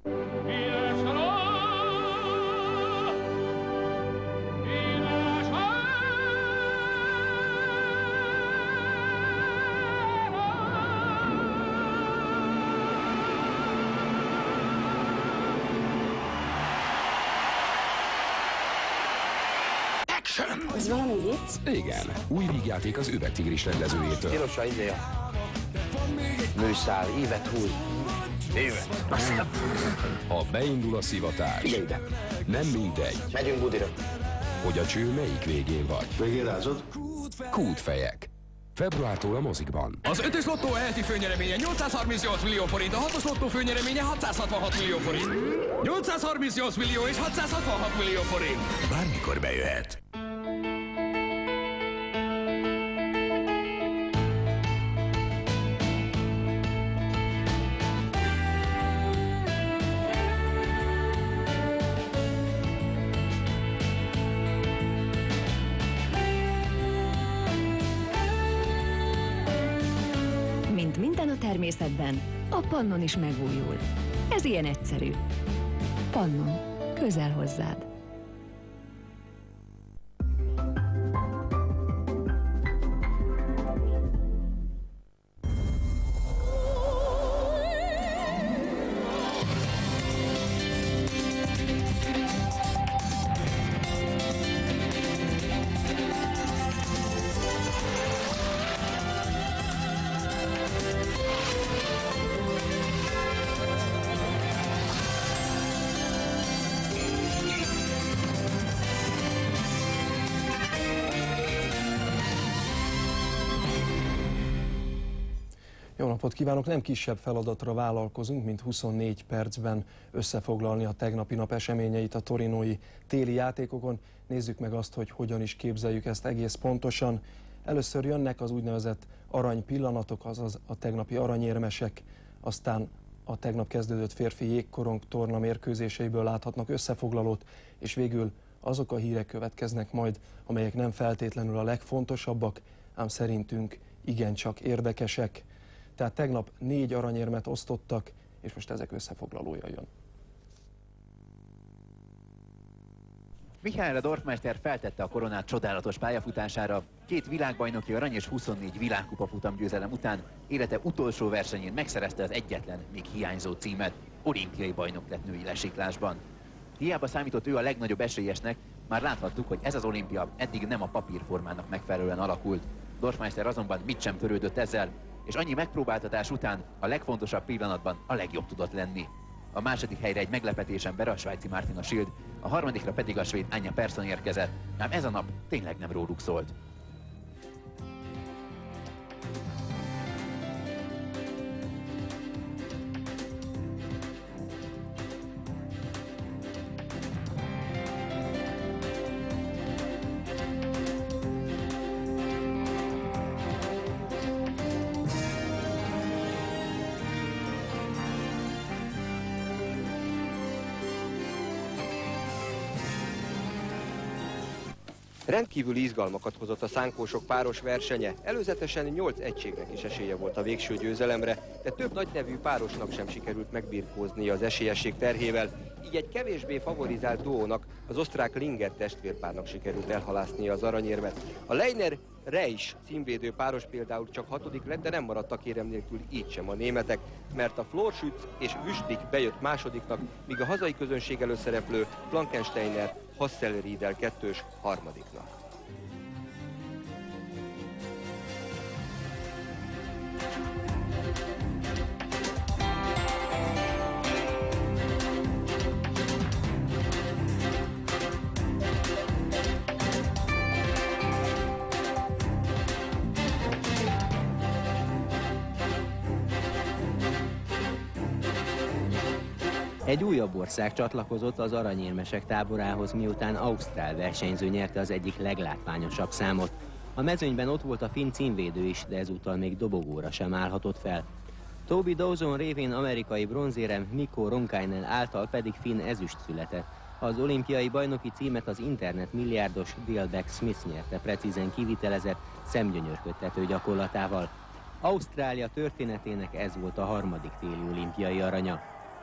Ez valami vicc? Igen. Új vígjáték az Üvegtigris rendezőjétől. Tilos a idea. Műszál, évet húj. Évet. Ha beindul a szivatás. Figyelj ide. Nem mindegy. Megyünk budira. Hogy a cső melyik végén vagy. Végérázod? Kútfejek. Februártól a mozikban. Az ötös lottó heti főnyereménye nyolcszázharmincnyolc millió forint, a hatos lottó főnyereménye hatszázhatvanhat millió forint. nyolcszázharmincnyolc millió és hatszázhatvanhat millió forint. Bármikor bejöhet. Mint minden a természetben, a Pannon is megújul. Ez ilyen egyszerű. Pannon. Közel hozzád. Jó napot kívánok! Nem kisebb feladatra vállalkozunk, mint huszonnégy percben összefoglalni a tegnapi nap eseményeit a torinói téli játékokon. Nézzük meg azt, hogy hogyan is képzeljük ezt egész pontosan. Először jönnek az úgynevezett arany pillanatok, azaz a tegnapi aranyérmesek, aztán a tegnap kezdődött férfi jégkorong torna mérkőzéseiből láthatnak összefoglalót, és végül azok a hírek következnek majd, amelyek nem feltétlenül a legfontosabbak, ám szerintünk igencsak érdekesek. Tehát tegnap négy aranyérmet osztottak, és most ezek összefoglalója jön. Mihály Dorfmeister feltette a koronát csodálatos pályafutására. Két világbajnoki arany és huszonnégy világkupa futamgyőzelem után élete utolsó versenyén megszerezte az egyetlen, még hiányzó címet. Olimpiai bajnok lett női lesiklásban. Hiába számított ő a legnagyobb esélyesnek, már láthattuk, hogy ez az olimpia eddig nem a papírformának megfelelően alakult. Dorfmeister azonban mit sem törődött ezzel, és annyi megpróbáltatás után a legfontosabb pillanatban a legjobb tudott lenni. A második helyre egy meglepetésen Bera a svájci Martina Schild, a harmadikra pedig a svéd Anja Persson érkezett, ám ez a nap tényleg nem róluk szólt. Rendkívüli izgalmakat hozott a szánkósok páros versenye. Előzetesen nyolc egységnek is esélye volt a végső győzelemre, de több nagynevű párosnak sem sikerült megbirkózni az esélyesség terhével, így egy kevésbé favorizált duónak, az osztrák Linger testvérpárnak sikerült elhalásznia az aranyérmet. A Leiner-Reisch címvédő páros például csak hatodik lett, de nem maradtak kérem nélkül így sem a németek, mert a Florschütz és Wüstlich bejött másodiknak, míg a hazai közönség előszereplő Blankensteiner Hasselriedel kettős harmadiknak. Egy újabb ország csatlakozott az aranyérmesek táborához, miután ausztrál versenyző nyerte az egyik leglátványosabb számot. A mezőnyben ott volt a finn címvédő is, de ezúttal még dobogóra sem állhatott fel. Toby Dawson révén amerikai bronzérem Mikko Ronkainen által pedig finn ezüst született. Az olimpiai bajnoki címet az internet milliárdos Dilbek Smith nyerte precízen kivitelezett szemgyönyörködtető gyakorlatával. Ausztrália történetének ez volt a harmadik téli olimpiai aranya.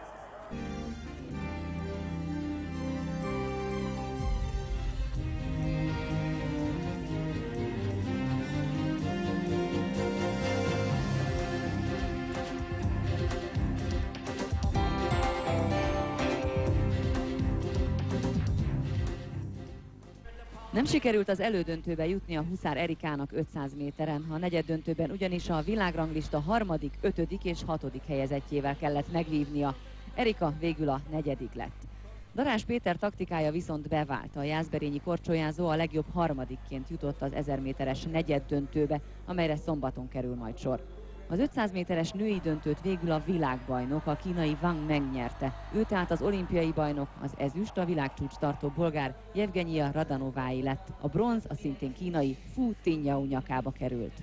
Nem sikerült az elődöntőbe jutni a Huszár Erikának ötszáz méteren. A negyeddöntőben ugyanis a világranglista harmadik, ötödik és hatodik helyezettjével kellett megvívnia. Erika végül a negyedik lett. Darás Péter taktikája viszont bevált. A jászberényi korcsolyázó a legjobb harmadikként jutott az ezer méteres negyeddöntőbe, amelyre szombaton kerül majd sor. Az ötszáz méteres női döntőt végül a világbajnok, a kínai Wang Meng nyerte. Ő tehát az olimpiai bajnok, az ezüst a világcsúcs tartó bolgár Jevgenyia Radanováé lett. A bronz a szintén kínai Fu Tingyao nyakába került.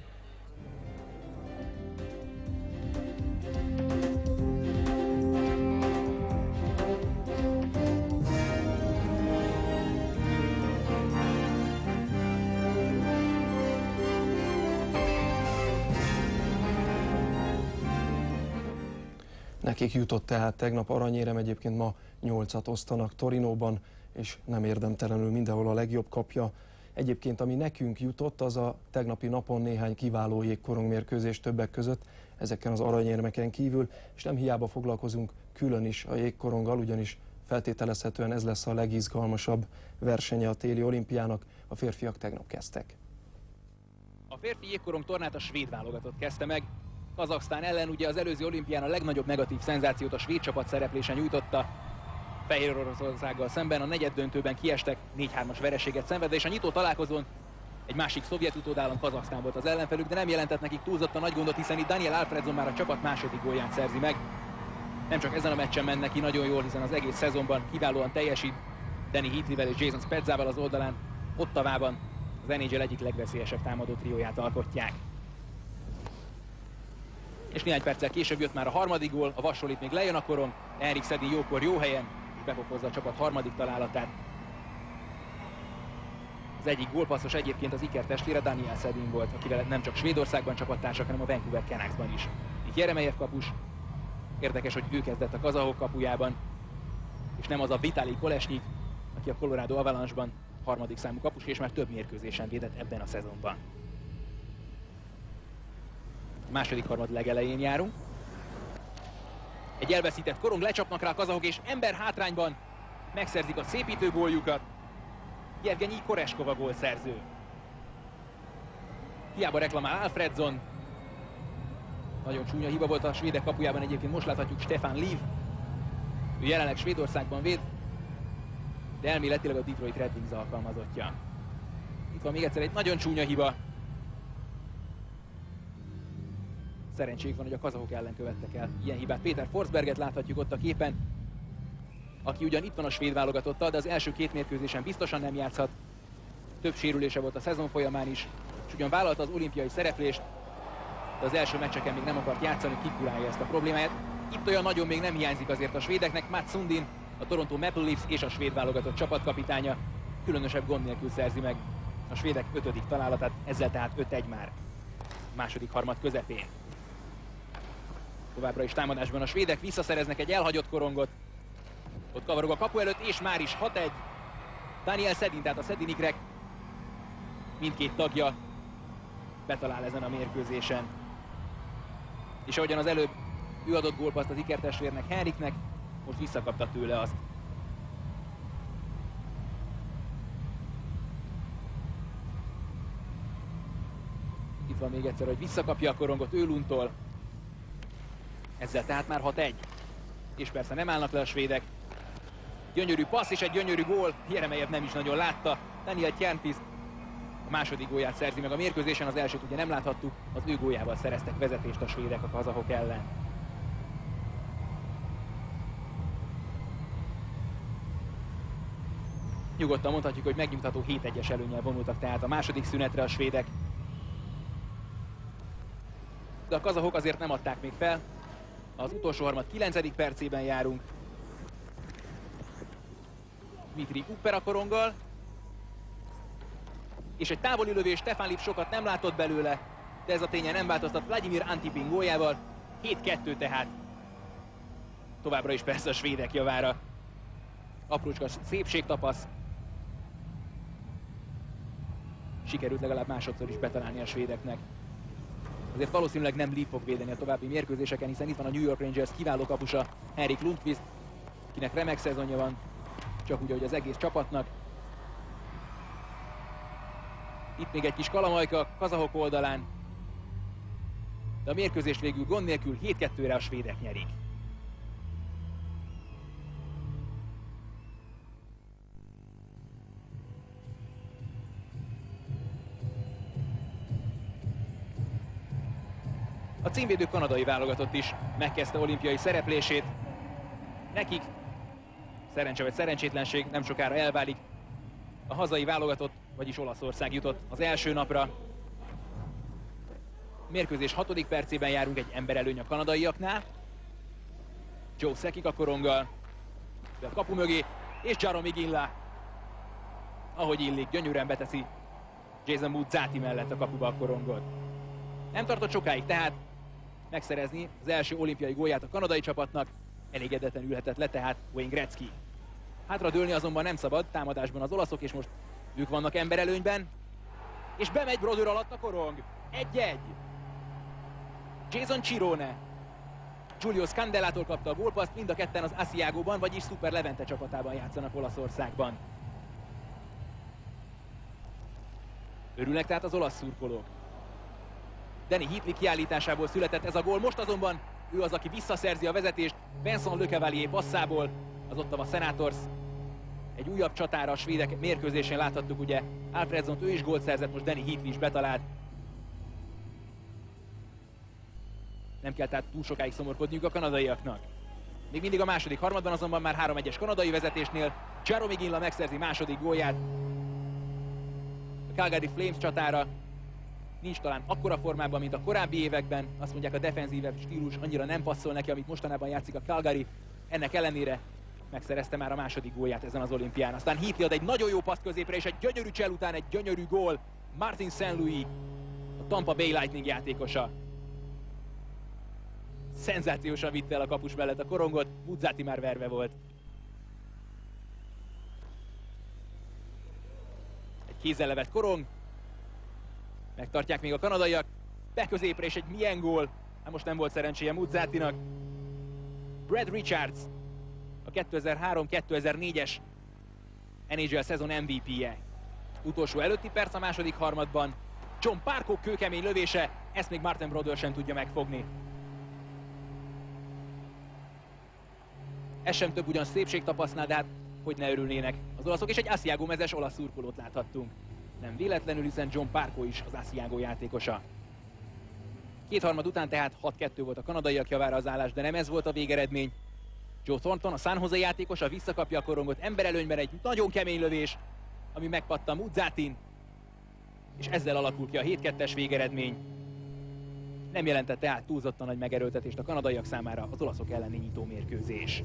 Nekik jutott tehát tegnap aranyérem, egyébként ma nyolcat osztanak Torinóban, és nem érdemtelenül mindenhol a legjobb kapja. Egyébként ami nekünk jutott, az a tegnapi napon néhány kiváló jégkorongmérkőzés többek között, ezeken az aranyérmeken kívül, és nem hiába foglalkozunk külön is a jégkoronggal, ugyanis feltételezhetően ez lesz a legizgalmasabb versenye a téli olimpiának. A férfiak tegnap kezdtek. A férfi jégkorong tornát a svéd válogatott kezdte meg. Kazaksztán ellen ugye az előző olimpián a legnagyobb negatív szenzációt a svéd csapat szereplése nyújtotta. Fehér Oroszországgal szemben a negyeddöntőben kiestek, négy hármas vereséget szenvedve, és a nyitó találkozón egy másik szovjet utódállam, Kazaksztán volt az ellenfelük, de nem jelentett nekik túlzottan nagy gondot, hiszen itt Daniel Alfredson már a csapat második gólját szerzi meg. Nem csak ezen a meccsen ment neki nagyon jól, hiszen az egész szezonban kiválóan teljesít. Danny Heatleyvel és Jason Spezzával az oldalán, Ottawában az en há el egyik legveszélyesebb támadó trióját alkotják. És néhány perccel később jött már a harmadik gól, a Vassol itt még lejön a korong, Henrik Sedin jókor, jó helyen, és bepofozza a csapat harmadik találatát. Az egyik gólpasszos egyébként az Iker testvére Daniel Sedin volt, akivel nem csak Svédországban csapattársak, hanem a Vancouver Canucksban is. Itt Jeremejev kapus, érdekes, hogy ő kezdett a kazahok kapujában, és nem az a Vitali Kolesnyik, aki a Colorado Avalanche-ban harmadik számú kapus, és már több mérkőzésen védett ebben a szezonban. A második harmad legelején járunk. Egy elveszített korong, lecsapnak rá a kazahok, és ember hátrányban megszerzik a szépítő góljukat. Jevgenyi Koreskova gólszerző. Hiába reklamál Alfredsson. Nagyon csúnya hiba volt a svédek kapujában egyébként, most láthatjuk Stefan Liv. Ő jelenleg Svédországban véd, de elméletileg a Detroit Red Wings alkalmazottja. Itt van még egyszer egy nagyon csúnya hiba. Szerencséjük van, hogy a kazahok ellen követtek el ilyen hibát. Péter Forsberget láthatjuk ott a képen, aki ugyan itt van a svéd válogatottal, de az első két mérkőzésen biztosan nem játszhat. Több sérülése volt a szezon folyamán is, és ugyan vállalta az olimpiai szereplést, de az első meccseken még nem akart játszani, kikurálja ezt a problémáját. Itt olyan nagyon még nem hiányzik azért a svédeknek. Mats Sundin, a Toronto Maple Leafs és a svéd válogatott csapatkapitánya különösebb gond nélkül szerzi meg a svédek ötödik találatát, ezzel tehát öt egy már a második harmad közepén. Továbbra is támadásban a svédek visszaszereznek egy elhagyott korongot. Ott kavarog a kapu előtt, és már is hat egy. Daniel Sedin, tehát a Sedinikrek mindkét tagja betalál ezen a mérkőzésen. És ahogyan az előbb ő adott gólpaszt az ikertestvérnek, Henriknek, most visszakapta tőle azt. Itt van még egyszer, hogy visszakapja a korongot Öluntól. Ezzel tehát már hat egy. És persze nem állnak le a svédek. Gyönyörű passz és egy gyönyörű gól. Jeremejev nem is nagyon látta. Daniel Tjernquist a második gólját szerzi meg a mérkőzésen, az elsőt ugye nem láthattuk. Az ő góljával szereztek vezetést a svédek a kazahok ellen. Nyugodtan mondhatjuk, hogy megnyugtató hét egyes előnnyel vonultak tehát a második szünetre a svédek. De a kazahok azért nem adták még fel. Az utolsó harmad kilencedik percében járunk. Dmitri Upper a koronggal. És egy távoli lövés, Stefan Liv sokat nem látott belőle, de ez a tényen nem változtat Vladimir Antipin góljával. hét kettő tehát. Továbbra is persze a svédek javára. Aprócska szépségtapasz. Sikerült legalább másodszor is betalálni a svédeknek. Azért valószínűleg nem Liv fog védeni a további mérkőzéseken, hiszen itt van a New York Rangers kiváló kapusa, Henrik Lundqvist, kinek remek szezonja van, csak úgy, ahogy az egész csapatnak. Itt még egy kis kalamajka kazahok oldalán, de a mérkőzést végül gond nélkül hét kettőre a svédek nyerik. A címvédő kanadai válogatott is megkezdte olimpiai szereplését. Nekik szerencse vagy szerencsétlenség, nem sokára elválik. A hazai válogatott, vagyis Olaszország jutott az első napra. A mérkőzés hatodik percében járunk, egy emberelőny a kanadaiaknál. Joe Sakic a koronggal, de a kapu mögé, és Jaromir Iginla, ahogy illik, gyönyörűen beteszi Jason Muzzati mellett a kapuba a korongot. Nem tartott sokáig tehát megszerezni az első olimpiai gólját a kanadai csapatnak, elégedetten ülhetett le tehát Wayne Gretzky. Hátra dőlni azonban nem szabad, támadásban az olaszok, és most ők vannak emberelőnyben, és bemegy Brodeur alatt a korong. egy egy. Jason Cirone Giulio Scandellától kapta a gólpaszt, mind a ketten az Asiagóban, vagyis Super Levente csapatában játszanak Olaszországban. Örülnek tehát az olasz szurkolók. Danny Heatley kiállításából született ez a gól, most azonban ő az, aki visszaszerzi a vezetést Vincent Lecavalier passzából, az Ottawa Senators. Egy újabb csatára a svédek mérkőzésén láthattuk, ugye Alfredssont, ő is gólt szerzett, most Danny Heatley is betalált. Nem kell tehát túl sokáig szomorkodniuk a kanadaiaknak. Még mindig a második harmadban azonban már három egyes kanadai vezetésnél Jaromir Iginla megszerzi második gólját. A Calgary Flames csatára nincs talán akkora formában, mint a korábbi években. Azt mondják, a defenzívebb stílus annyira nem passzol neki, amit mostanában játszik a Calgary. Ennek ellenére megszerezte már a második gólját ezen az olimpián. Aztán Heatley ad egy nagyon jó passz középre, és egy gyönyörű csel után egy gyönyörű gól. Martin Saint Louis, a Tampa Bay Lightning játékosa. Szenzációsan vitte el a kapus mellett a korongot, Muzzati már verve volt. Egy kézzel levett korong. Megtartják még a kanadaiak. Beközépre, és egy milyen gól. Hát most nem volt szerencséje Muzzatinak. Brad Richards, a kétezer-három kétezer-négyes en há el szezon em vé pé-je. Utolsó előtti perc a második harmadban. John Parko kőkemény lövése, ezt még Martin Brodeur sem tudja megfogni. Ez sem több ugyan szépségtapasznál, de hát hogy ne örülnének az olaszok, és egy Asiago mezes olasz szurkolót láthattunk. Nem véletlenül, hiszen John Parko is az Asiago játékosa. Két harmad után tehát hat kettő volt a kanadaiak javára az állás, de nem ez volt a végeredmény. Joe Thornton, a San Jose játékosa visszakapja a korongot, emberelőnyben egy nagyon kemény lövés, ami megpattan Muzzatin, és ezzel alakul ki a hét kettes végeredmény. Nem jelentette át túlzottan nagy megerőltetést a kanadaiak számára az olaszok elleni nyitó mérkőzés.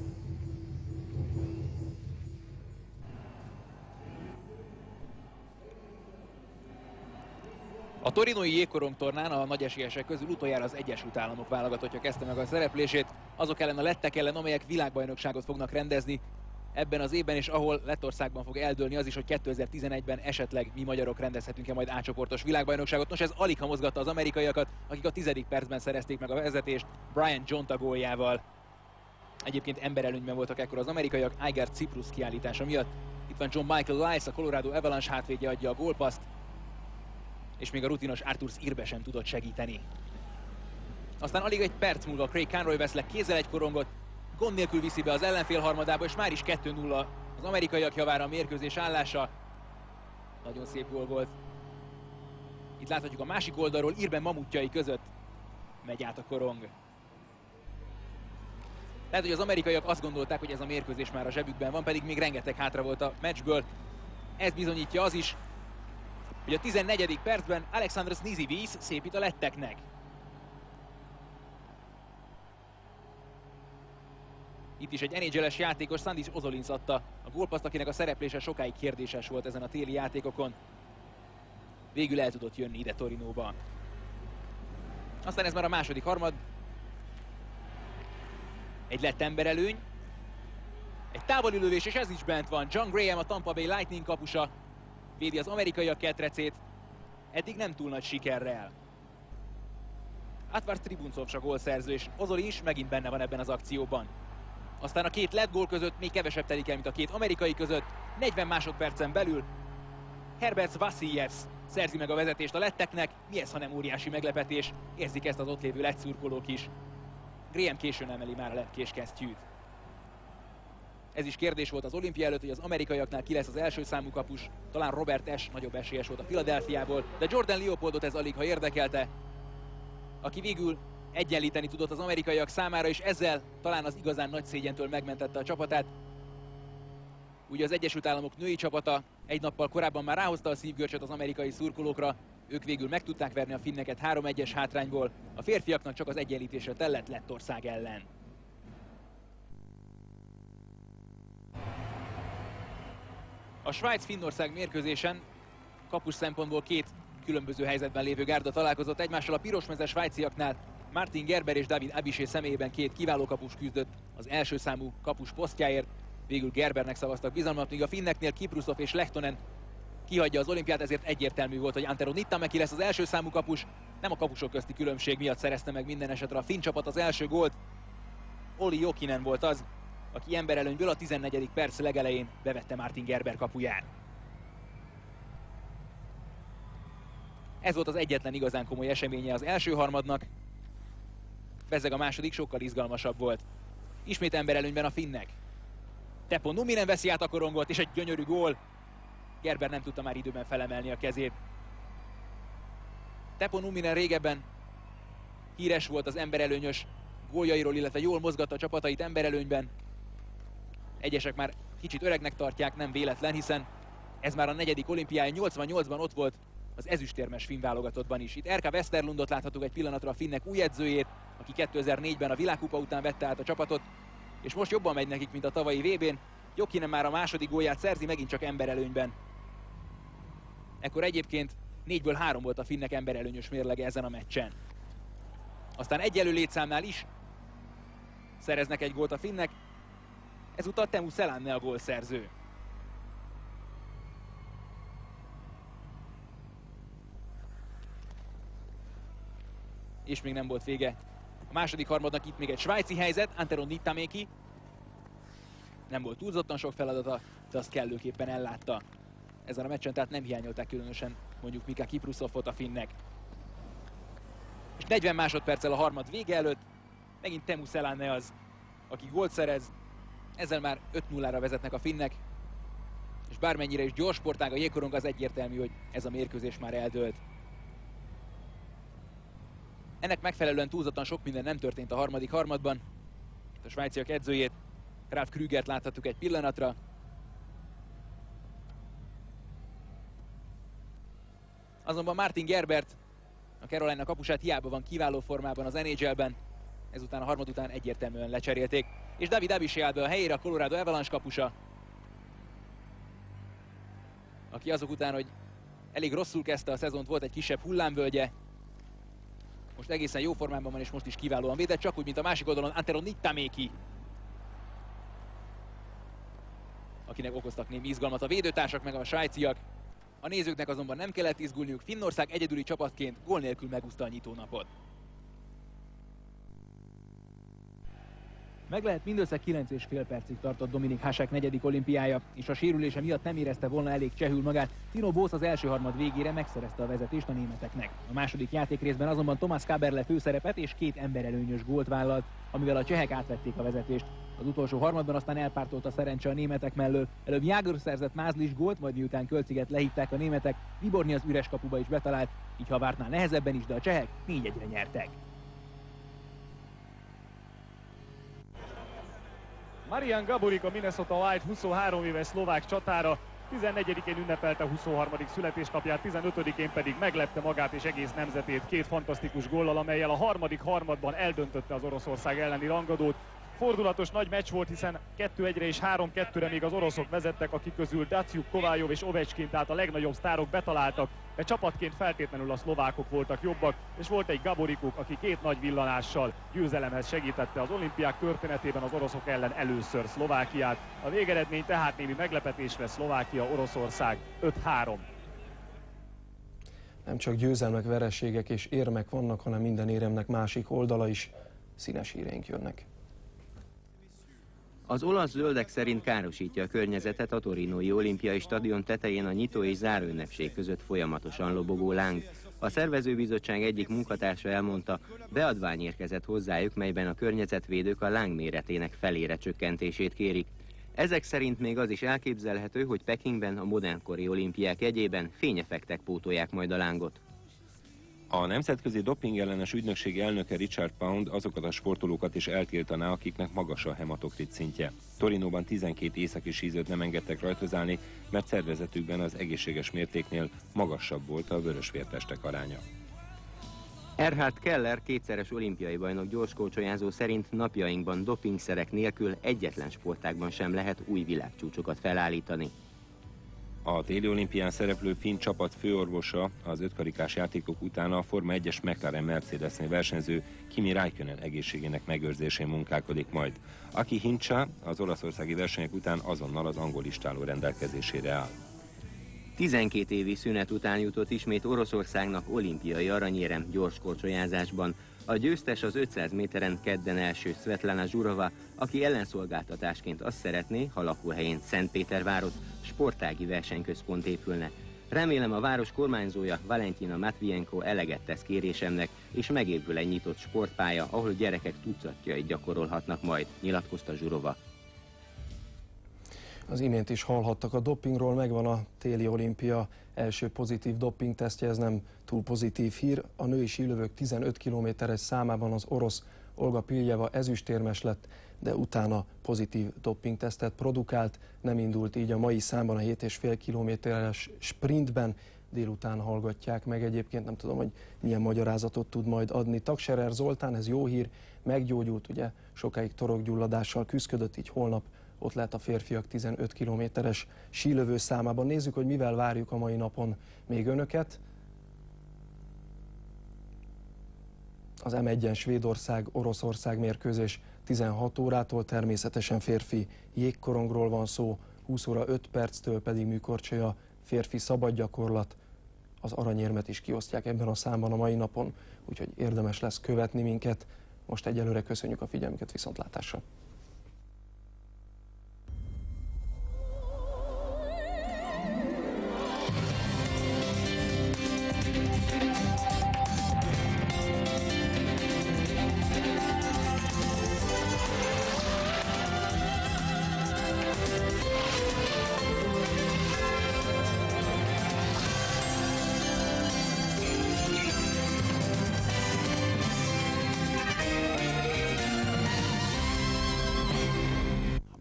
A torinói jégkorongtornán a nagy esélyesek közül utoljára az Egyesült Államok válogatottja kezdte meg a szereplését, azok ellen a lettek ellen, amelyek világbajnokságot fognak rendezni ebben az évben, és ahol Lettországban fog eldőlni az is, hogy kétezer-tizenegyben esetleg mi magyarok rendezhetünk-e majd átcsoportos világbajnokságot. Nos, ez alig ha mozgatta az amerikaiakat, akik a tizedik percben szerezték meg a vezetést Brian Jonta góljával. Egyébként emberelőnyben voltak ekkor az amerikaiak Aigar Ciprus kiállítása miatt. Itt van John Michael Lice, a Colorado Avalanche hátvédje adja a gólpaszt, és még a rutinos Arthur Irbe sem tudott segíteni. Aztán alig egy perc múlva Craig Conroy vesz le kézzel egy korongot, gond nélkül viszi be az ellenfél harmadába, és már is kettő nulla az amerikaiak javára a mérkőzés állása. Nagyon szép gól volt. Itt láthatjuk a másik oldalról, Irben mamutjai között megy át a korong. Lehet, hogy az amerikaiak azt gondolták, hogy ez a mérkőzés már a zsebükben van, pedig még rengeteg hátra volt a meccsből. Ez bizonyítja az is, hogy a tizennegyedik percben Alexandros Nizivis szépít a letteknek. Itt is egy en há el-es játékos, Sandis Ozolins adta a gólpaszt, akinek a szereplése sokáig kérdéses volt ezen a téli játékokon. Végül el tudott jönni ide Torinóba. Aztán ez már a második harmad. Egy lett emberelőny. Egy távoli lövés, és ez is bent van. John Graham, a Tampa Bay Lightning kapusa védi az amerikaiak ketrecét. Eddig nem túl nagy sikerrel. Atvars Tribuncov a gólszerző, és Ozolins megint benne van ebben az akcióban. Aztán a két lett gól között még kevesebb telik el, mint a két amerikai között. negyven másodpercen belül Herbert Vasiljevs szerzi meg a vezetést a letteknek. Mi ez, ha nem óriási meglepetés? Érzik ezt az ott lévő lett szurkolók is. Graham későn emeli már a lett késkesztyűt. Ez is kérdés volt az olimpia előtt, hogy az amerikaiaknál ki lesz az első számú kapus. Talán Robert Ashe nagyobb esélyes volt a Philadelphiából, de Jordan Leopoldot ez alig ha érdekelte, aki végül egyenlíteni tudott az amerikaiak számára, és ezzel talán az igazán nagy szégyentől megmentette a csapatát. Ugye az Egyesült Államok női csapata egy nappal korábban már ráhozta a szívgörcsöt az amerikai szurkolókra, ők végül meg tudták verni a finneket három egyes hátrányból, a férfiaknak csak az egyenlítésre tellett Lettország ellen. A Svájc-Finnország mérkőzésen kapus szempontból két különböző helyzetben lévő gárda találkozott egymással. A pirosmezes svájciaknál Martin Gerber és David Abisé személyében két kiváló kapus küzdött az első számú kapus posztjáért. Végül Gerbernek szavaztak bizalmat, míg a finneknél Kiprusov és Lehtonen kihagyja az olimpiát, ezért egyértelmű volt, hogy Antero Nittamäki lesz az első számú kapus. Nem a kapusok közti különbség miatt szerezte meg minden esetre a finn csapat az első gólt. Olli Jokinen volt az, aki emberelőnyből a tizennegyedik perc legelején bevette Martin Gerber kapuját. Ez volt az egyetlen igazán komoly eseménye az első harmadnak. Bezzeg a második sokkal izgalmasabb volt. Ismét emberelőnyben a finnek. Teppo Numinen veszi át a korongot, és egy gyönyörű gól. Gerber nem tudta már időben felemelni a kezét. Teppo Numinen régebben híres volt az emberelőnyös góljairól, illetve jól mozgatta a csapatait emberelőnyben. Egyesek már kicsit öregnek tartják, nem véletlen, hiszen ez már a negyedik olimpiája, nyolcvannyolcban ott volt az ezüstérmes finn válogatottban is. Itt Erka Westerlundot láthatunk egy pillanatra, a finnek új edzőjét, aki kétezer-négyben a világkupa után vette át a csapatot, és most jobban megy nekik, mint a tavalyi vé bén. Jokinen már a második gólját szerzi, megint csak emberelőnyben. Ekkor egyébként négyből három volt a finnek emberelőnyös mérlege ezen a meccsen. Aztán egyelő létszámnál is szereznek egy gólt a finnek, ezúttal Teemu Selänne a gólszerző. És még nem volt vége a második harmadnak, itt még egy svájci helyzet, Antero Nittamäki. Nem volt túlzottan sok feladata, de azt kellőképpen ellátta. Ezen a meccsen tehát nem hiányolták különösen mondjuk Mika Kiprusoffot a finnek. És negyven másodperccel a harmad vége előtt megint Teemu Selänne az, aki gólt szerez. Ezzel már öt nullára vezetnek a finnek. És bármennyire is gyors sportág a jégkorong, az egyértelmű, hogy ez a mérkőzés már eldőlt. Ennek megfelelően túlzottan sok minden nem történt a harmadik harmadban. A svájciak edzőjét, Ralf Krügert láthattuk egy pillanatra. Azonban Martin Gerbert, a Carolina kapusát hiába van kiváló formában az en há el-ben. Ezután a harmad után egyértelműen lecserélték. És David Abishai a helyére a Colorado Avalanche kapusa, aki azok után, hogy elég rosszul kezdte a szezont, volt egy kisebb hullámvölgye. Most egészen jó formában van, és most is kiválóan védett, csak úgy, mint a másik oldalon Antero Niittmäki, akinek okoztak némi izgalmat a védőtársak, meg a svájciak. A nézőknek azonban nem kellett izgulniuk, Finnország egyedüli csapatként gól nélkül megúszta a nyitónapot. Meg lehet mindössze kilenc és fél percig tartott Dominik Hasek negyedik olimpiája, és a sérülése miatt nem érezte volna elég csehül magát. Tino Bosz az első harmad végére megszerezte a vezetést a németeknek. A második játékrészben azonban Thomas Kaberle főszerepet és két emberelőnyös gólt vállalt, amivel a csehek átvették a vezetést. Az utolsó harmadban aztán elpártolt a szerencse a németek mellől. Előbb Jágr szerzett Mázlis gólt, majd miután Kölciget lehívták a németek, Viborni az üres kapuba is betalált, így ha vártnál nehezebben is, de a csehek négy egyre nyertek. Marian Gaborik, a Minnesota Wild huszonhárom éves szlovák csatára tizennegyedikén ünnepelte huszonharmadik születésnapját, tizenötödikén pedig meglepte magát és egész nemzetét két fantasztikus góllal, amellyel a harmadik harmadban eldöntötte az Oroszország elleni rangadót. Fordulatos nagy meccs volt, hiszen kettő egyre és három kettőre még az oroszok vezettek, akik közül Datsuk, Kovályov és Ovechkin, tehát a legnagyobb sztárok betaláltak, de csapatként feltétlenül a szlovákok voltak jobbak, és volt egy Gaborikuk, aki két nagy villanással győzelemhez segítette az olimpiák történetében az oroszok ellen először Szlovákiát. A végeredmény tehát némi meglepetésre Szlovákia, Oroszország öt három. Nem csak győzelmek, vereségek és érmek vannak, hanem minden éremnek másik oldala is. Színes híreink jönnek. Az olasz zöldek szerint károsítja a környezetet a torinói olimpiai stadion tetején a nyitó és záró ünnepség között folyamatosan lobogó láng. A szervezőbizottság egyik munkatársa elmondta, beadvány érkezett hozzájuk, melyben a környezetvédők a láng méretének felére csökkentését kérik. Ezek szerint még az is elképzelhető, hogy Pekingben a modernkori olimpiák jegyében fényeffektek pótolják majd a lángot. A Nemzetközi Dopingellenes Ügynökség elnöke Richard Pound azokat a sportolókat is eltiltaná, akiknek magas a hematokrit szintje. Torinóban tizenkét északi sízőt nem engedtek rajtozálni, mert szervezetükben az egészséges mértéknél magasabb volt a vörösvértestek aránya. Erhard Keller, kétszeres olimpiai bajnok gyorskócsolyázó szerint napjainkban dopingszerek nélkül egyetlen sportágban sem lehet új világcsúcsokat felállítani. A téli olimpián szereplő finn csapat főorvosa az ötkarikás játékok után a Forma egyes McLaren Mercedesnél versenyző Kimi Räikkönen egészségének megőrzésén munkálkodik majd. Aki Hintsa az olaszországi versenyek után azonnal az angol listáló rendelkezésére áll. tizenkét évi szünet után jutott ismét Oroszországnak olimpiai aranyérem gyorskorcsolyázásban. A győztes az ötszáz méteren kedden első Svetlana Zsurova, aki ellenszolgáltatásként azt szeretné, ha lakóhelyén Szentpétervárot sportági versenyközpont épülne. Remélem a város kormányzója Valentina Matvienko eleget tesz kérésemnek, és megépül egy nyitott sportpálya, ahol gyerekek tucatjait gyakorolhatnak majd, nyilatkozta Zsurova. Az imént is hallhattak a dopingról, megvan a téli olimpia első pozitív dopingtesztje, ez nem túl pozitív hír. A női sílövők tizenöt kilométeres számában az orosz Olga Piljeva ezüstérmes lett, de utána pozitív dopingtesztet produkált, nem indult így a mai számban a hét és fél kilométeres sprintben. Délután hallgatják meg, egyébként nem tudom, hogy milyen magyarázatot tud majd adni. Takserer Zoltán, ez jó hír, meggyógyult, ugye sokáig torokgyulladással küzdött, így holnap ott lehet a férfiak tizenöt kilométeres sílövő számában. Nézzük, hogy mivel várjuk a mai napon még önöket. Az em egyen Svédország-Oroszország mérkőzés tizenhat órától, természetesen férfi jégkorongról van szó, húsz óra öt perctől pedig műkorcsolya férfi szabadgyakorlat. Az aranyérmet is kiosztják ebben a számban a mai napon, úgyhogy érdemes lesz követni minket. Most egyelőre köszönjük a figyelmüket, viszontlátásra!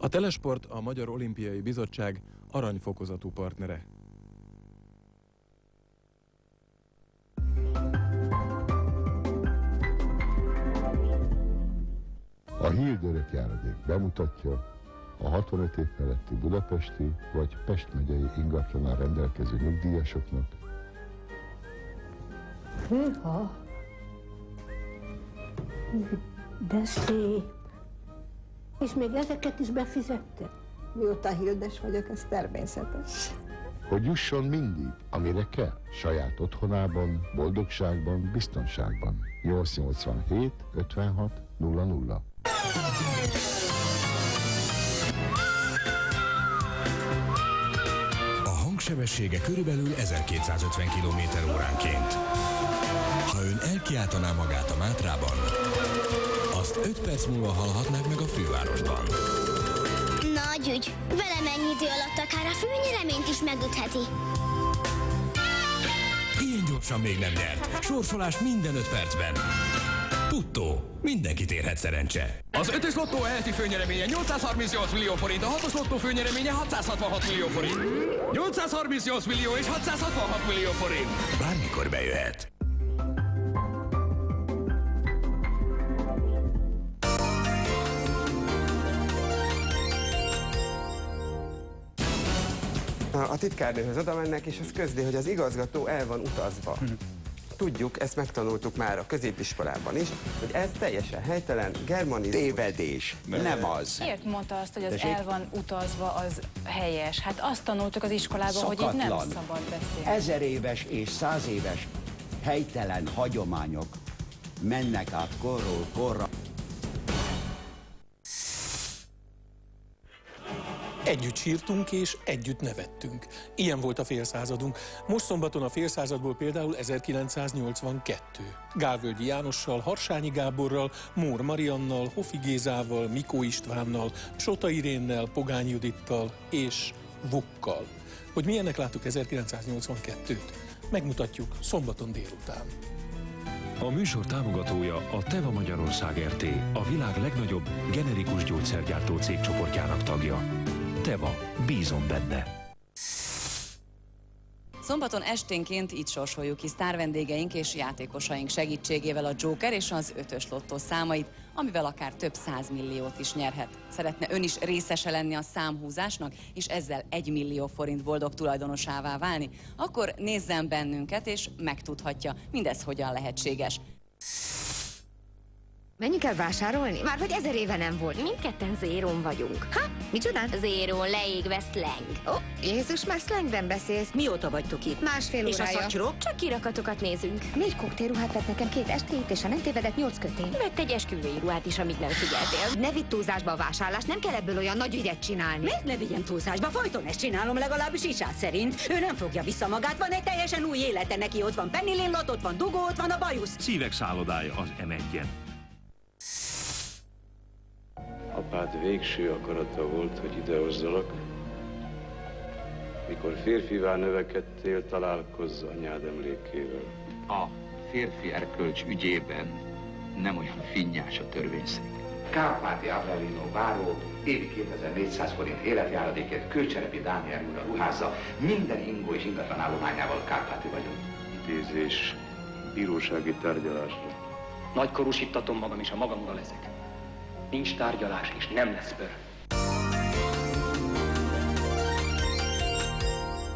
A Telesport a Magyar Olimpiai Bizottság aranyfokozatú partnere. A Hild örökjáradék bemutatja a hatvanöt év feletti budapesti vagy Pest megyei ingatlannal rendelkező nyugdíjasoknak. Hűha! De szép! És még ezeket is befizette? Mióta Hildes vagyok, ez természetes. Hogy jusson mindig, amire kell, saját otthonában, boldogságban, biztonságban. nyolcszáznyolcvanhét ötvenhat nulla nulla. A hangsebessége körülbelül ezerkétszázötven kilométer óránként. Ha ön elkiáltaná magát a Mátrában, azt öt perc múlva hallhatnák meg a fővárosban. Nagy ügy. Velem ennyi idő alatt akár a főnyereményt is megütheti. Ilyen gyorsan még nem nyert. Sorsolás minden öt percben. Tudtó. Mindenkit érhet szerencse. Az ötös lottó heti főnyereménye nyolcszázharmincnyolc millió forint, a hatos lottó főnyereménye hatszázhatvanhat millió forint. nyolcszázharmincnyolc millió és hatszázhatvanhat millió forint. Bármikor bejöhet. A titkárnőhöz oda mennek, és az közli, hogy az igazgató el van utazva. Tudjuk, ezt megtanultuk már a középiskolában is, hogy ez teljesen helytelen, germanizmus. Tévedés, nem az. Miért mondta azt, hogy az Tessék? el van utazva, az helyes? Hát azt tanultuk az iskolában, Szakatlan. hogy itt nem szabad beszélni. Ezer éves és száz éves helytelen hagyományok mennek át korról korra. Együtt sírtunk és együtt nevettünk. Ilyen volt a félszázadunk. Most szombaton a félszázadból például ezerkilencszáznyolcvankettő. Gálvölgyi Jánossal, Harsányi Gáborral, Mór Mariannal, Hofi Gézával, Mikó Istvánnal, Psota Irénnel, Pogány Judittal és Vukkal. Hogy milyennek láttuk ezerkilencszáznyolcvankettőt? Megmutatjuk szombaton délután. A műsor támogatója a Teva Magyarország er té, a világ legnagyobb generikus gyógyszergyártó cégcsoportjának tagja. Teva, bízom benne. Szombaton esténként így sorsoljuk ki sztárvendégeink és játékosaink segítségével a Joker és az ötös lottó számait, amivel akár több százmilliót is nyerhet. Szeretne ön is részese lenni a számhúzásnak, és ezzel egy millió forint boldog tulajdonosává válni? Akkor nézzen bennünket, és megtudhatja, mindez hogyan lehetséges. Menjünk el vásárolni? Már hogy ezer éve nem volt. Mindketten zérón vagyunk. Ha? Micsoda? Zérón leégve szleng. Ó, oh, Jézus, már szlengben beszélsz. Mióta vagytok itt? Másfél és órája. És a szatyrok? Csak kirakatokat nézünk. Négy koktélyruhát vett nekem, két estélyt, és ha nem tévedek, nyolc kötény. Vett egy esküvői ruhát is, amíg nem figyeltél. Ne vidd túlzásba a vásárlást, nem kell ebből olyan nagy ügyet csinálni. Miért ne vigyem túlzásba? Folyton ezt csinálom, legalábbis Isát szerint. Ő nem fogja vissza magát, van egy teljesen új élete neki, ott van Pennilillot, ott van Dugó, ott van a bajusz. Szívek szállodája az em egyen. Apád végső akarata volt, hogy idehozzalak. Mikor férfivá növekedtél, találkozz anyád emlékével. A férfi erkölcs ügyében nem olyan finnyás a törvényszék. Kárpáti Avelino báró évi kétezer-négyszáz forint életjáradékért Kőcserepi Dániel úrra ruházza, minden ingó és ingatlan állományával Kárpáti vagyunk. Idézés bírósági tárgyalásra. Nagykorúsítatom magam, és a magam ura leszek. Nincs tárgyalás, és nem lesz pör.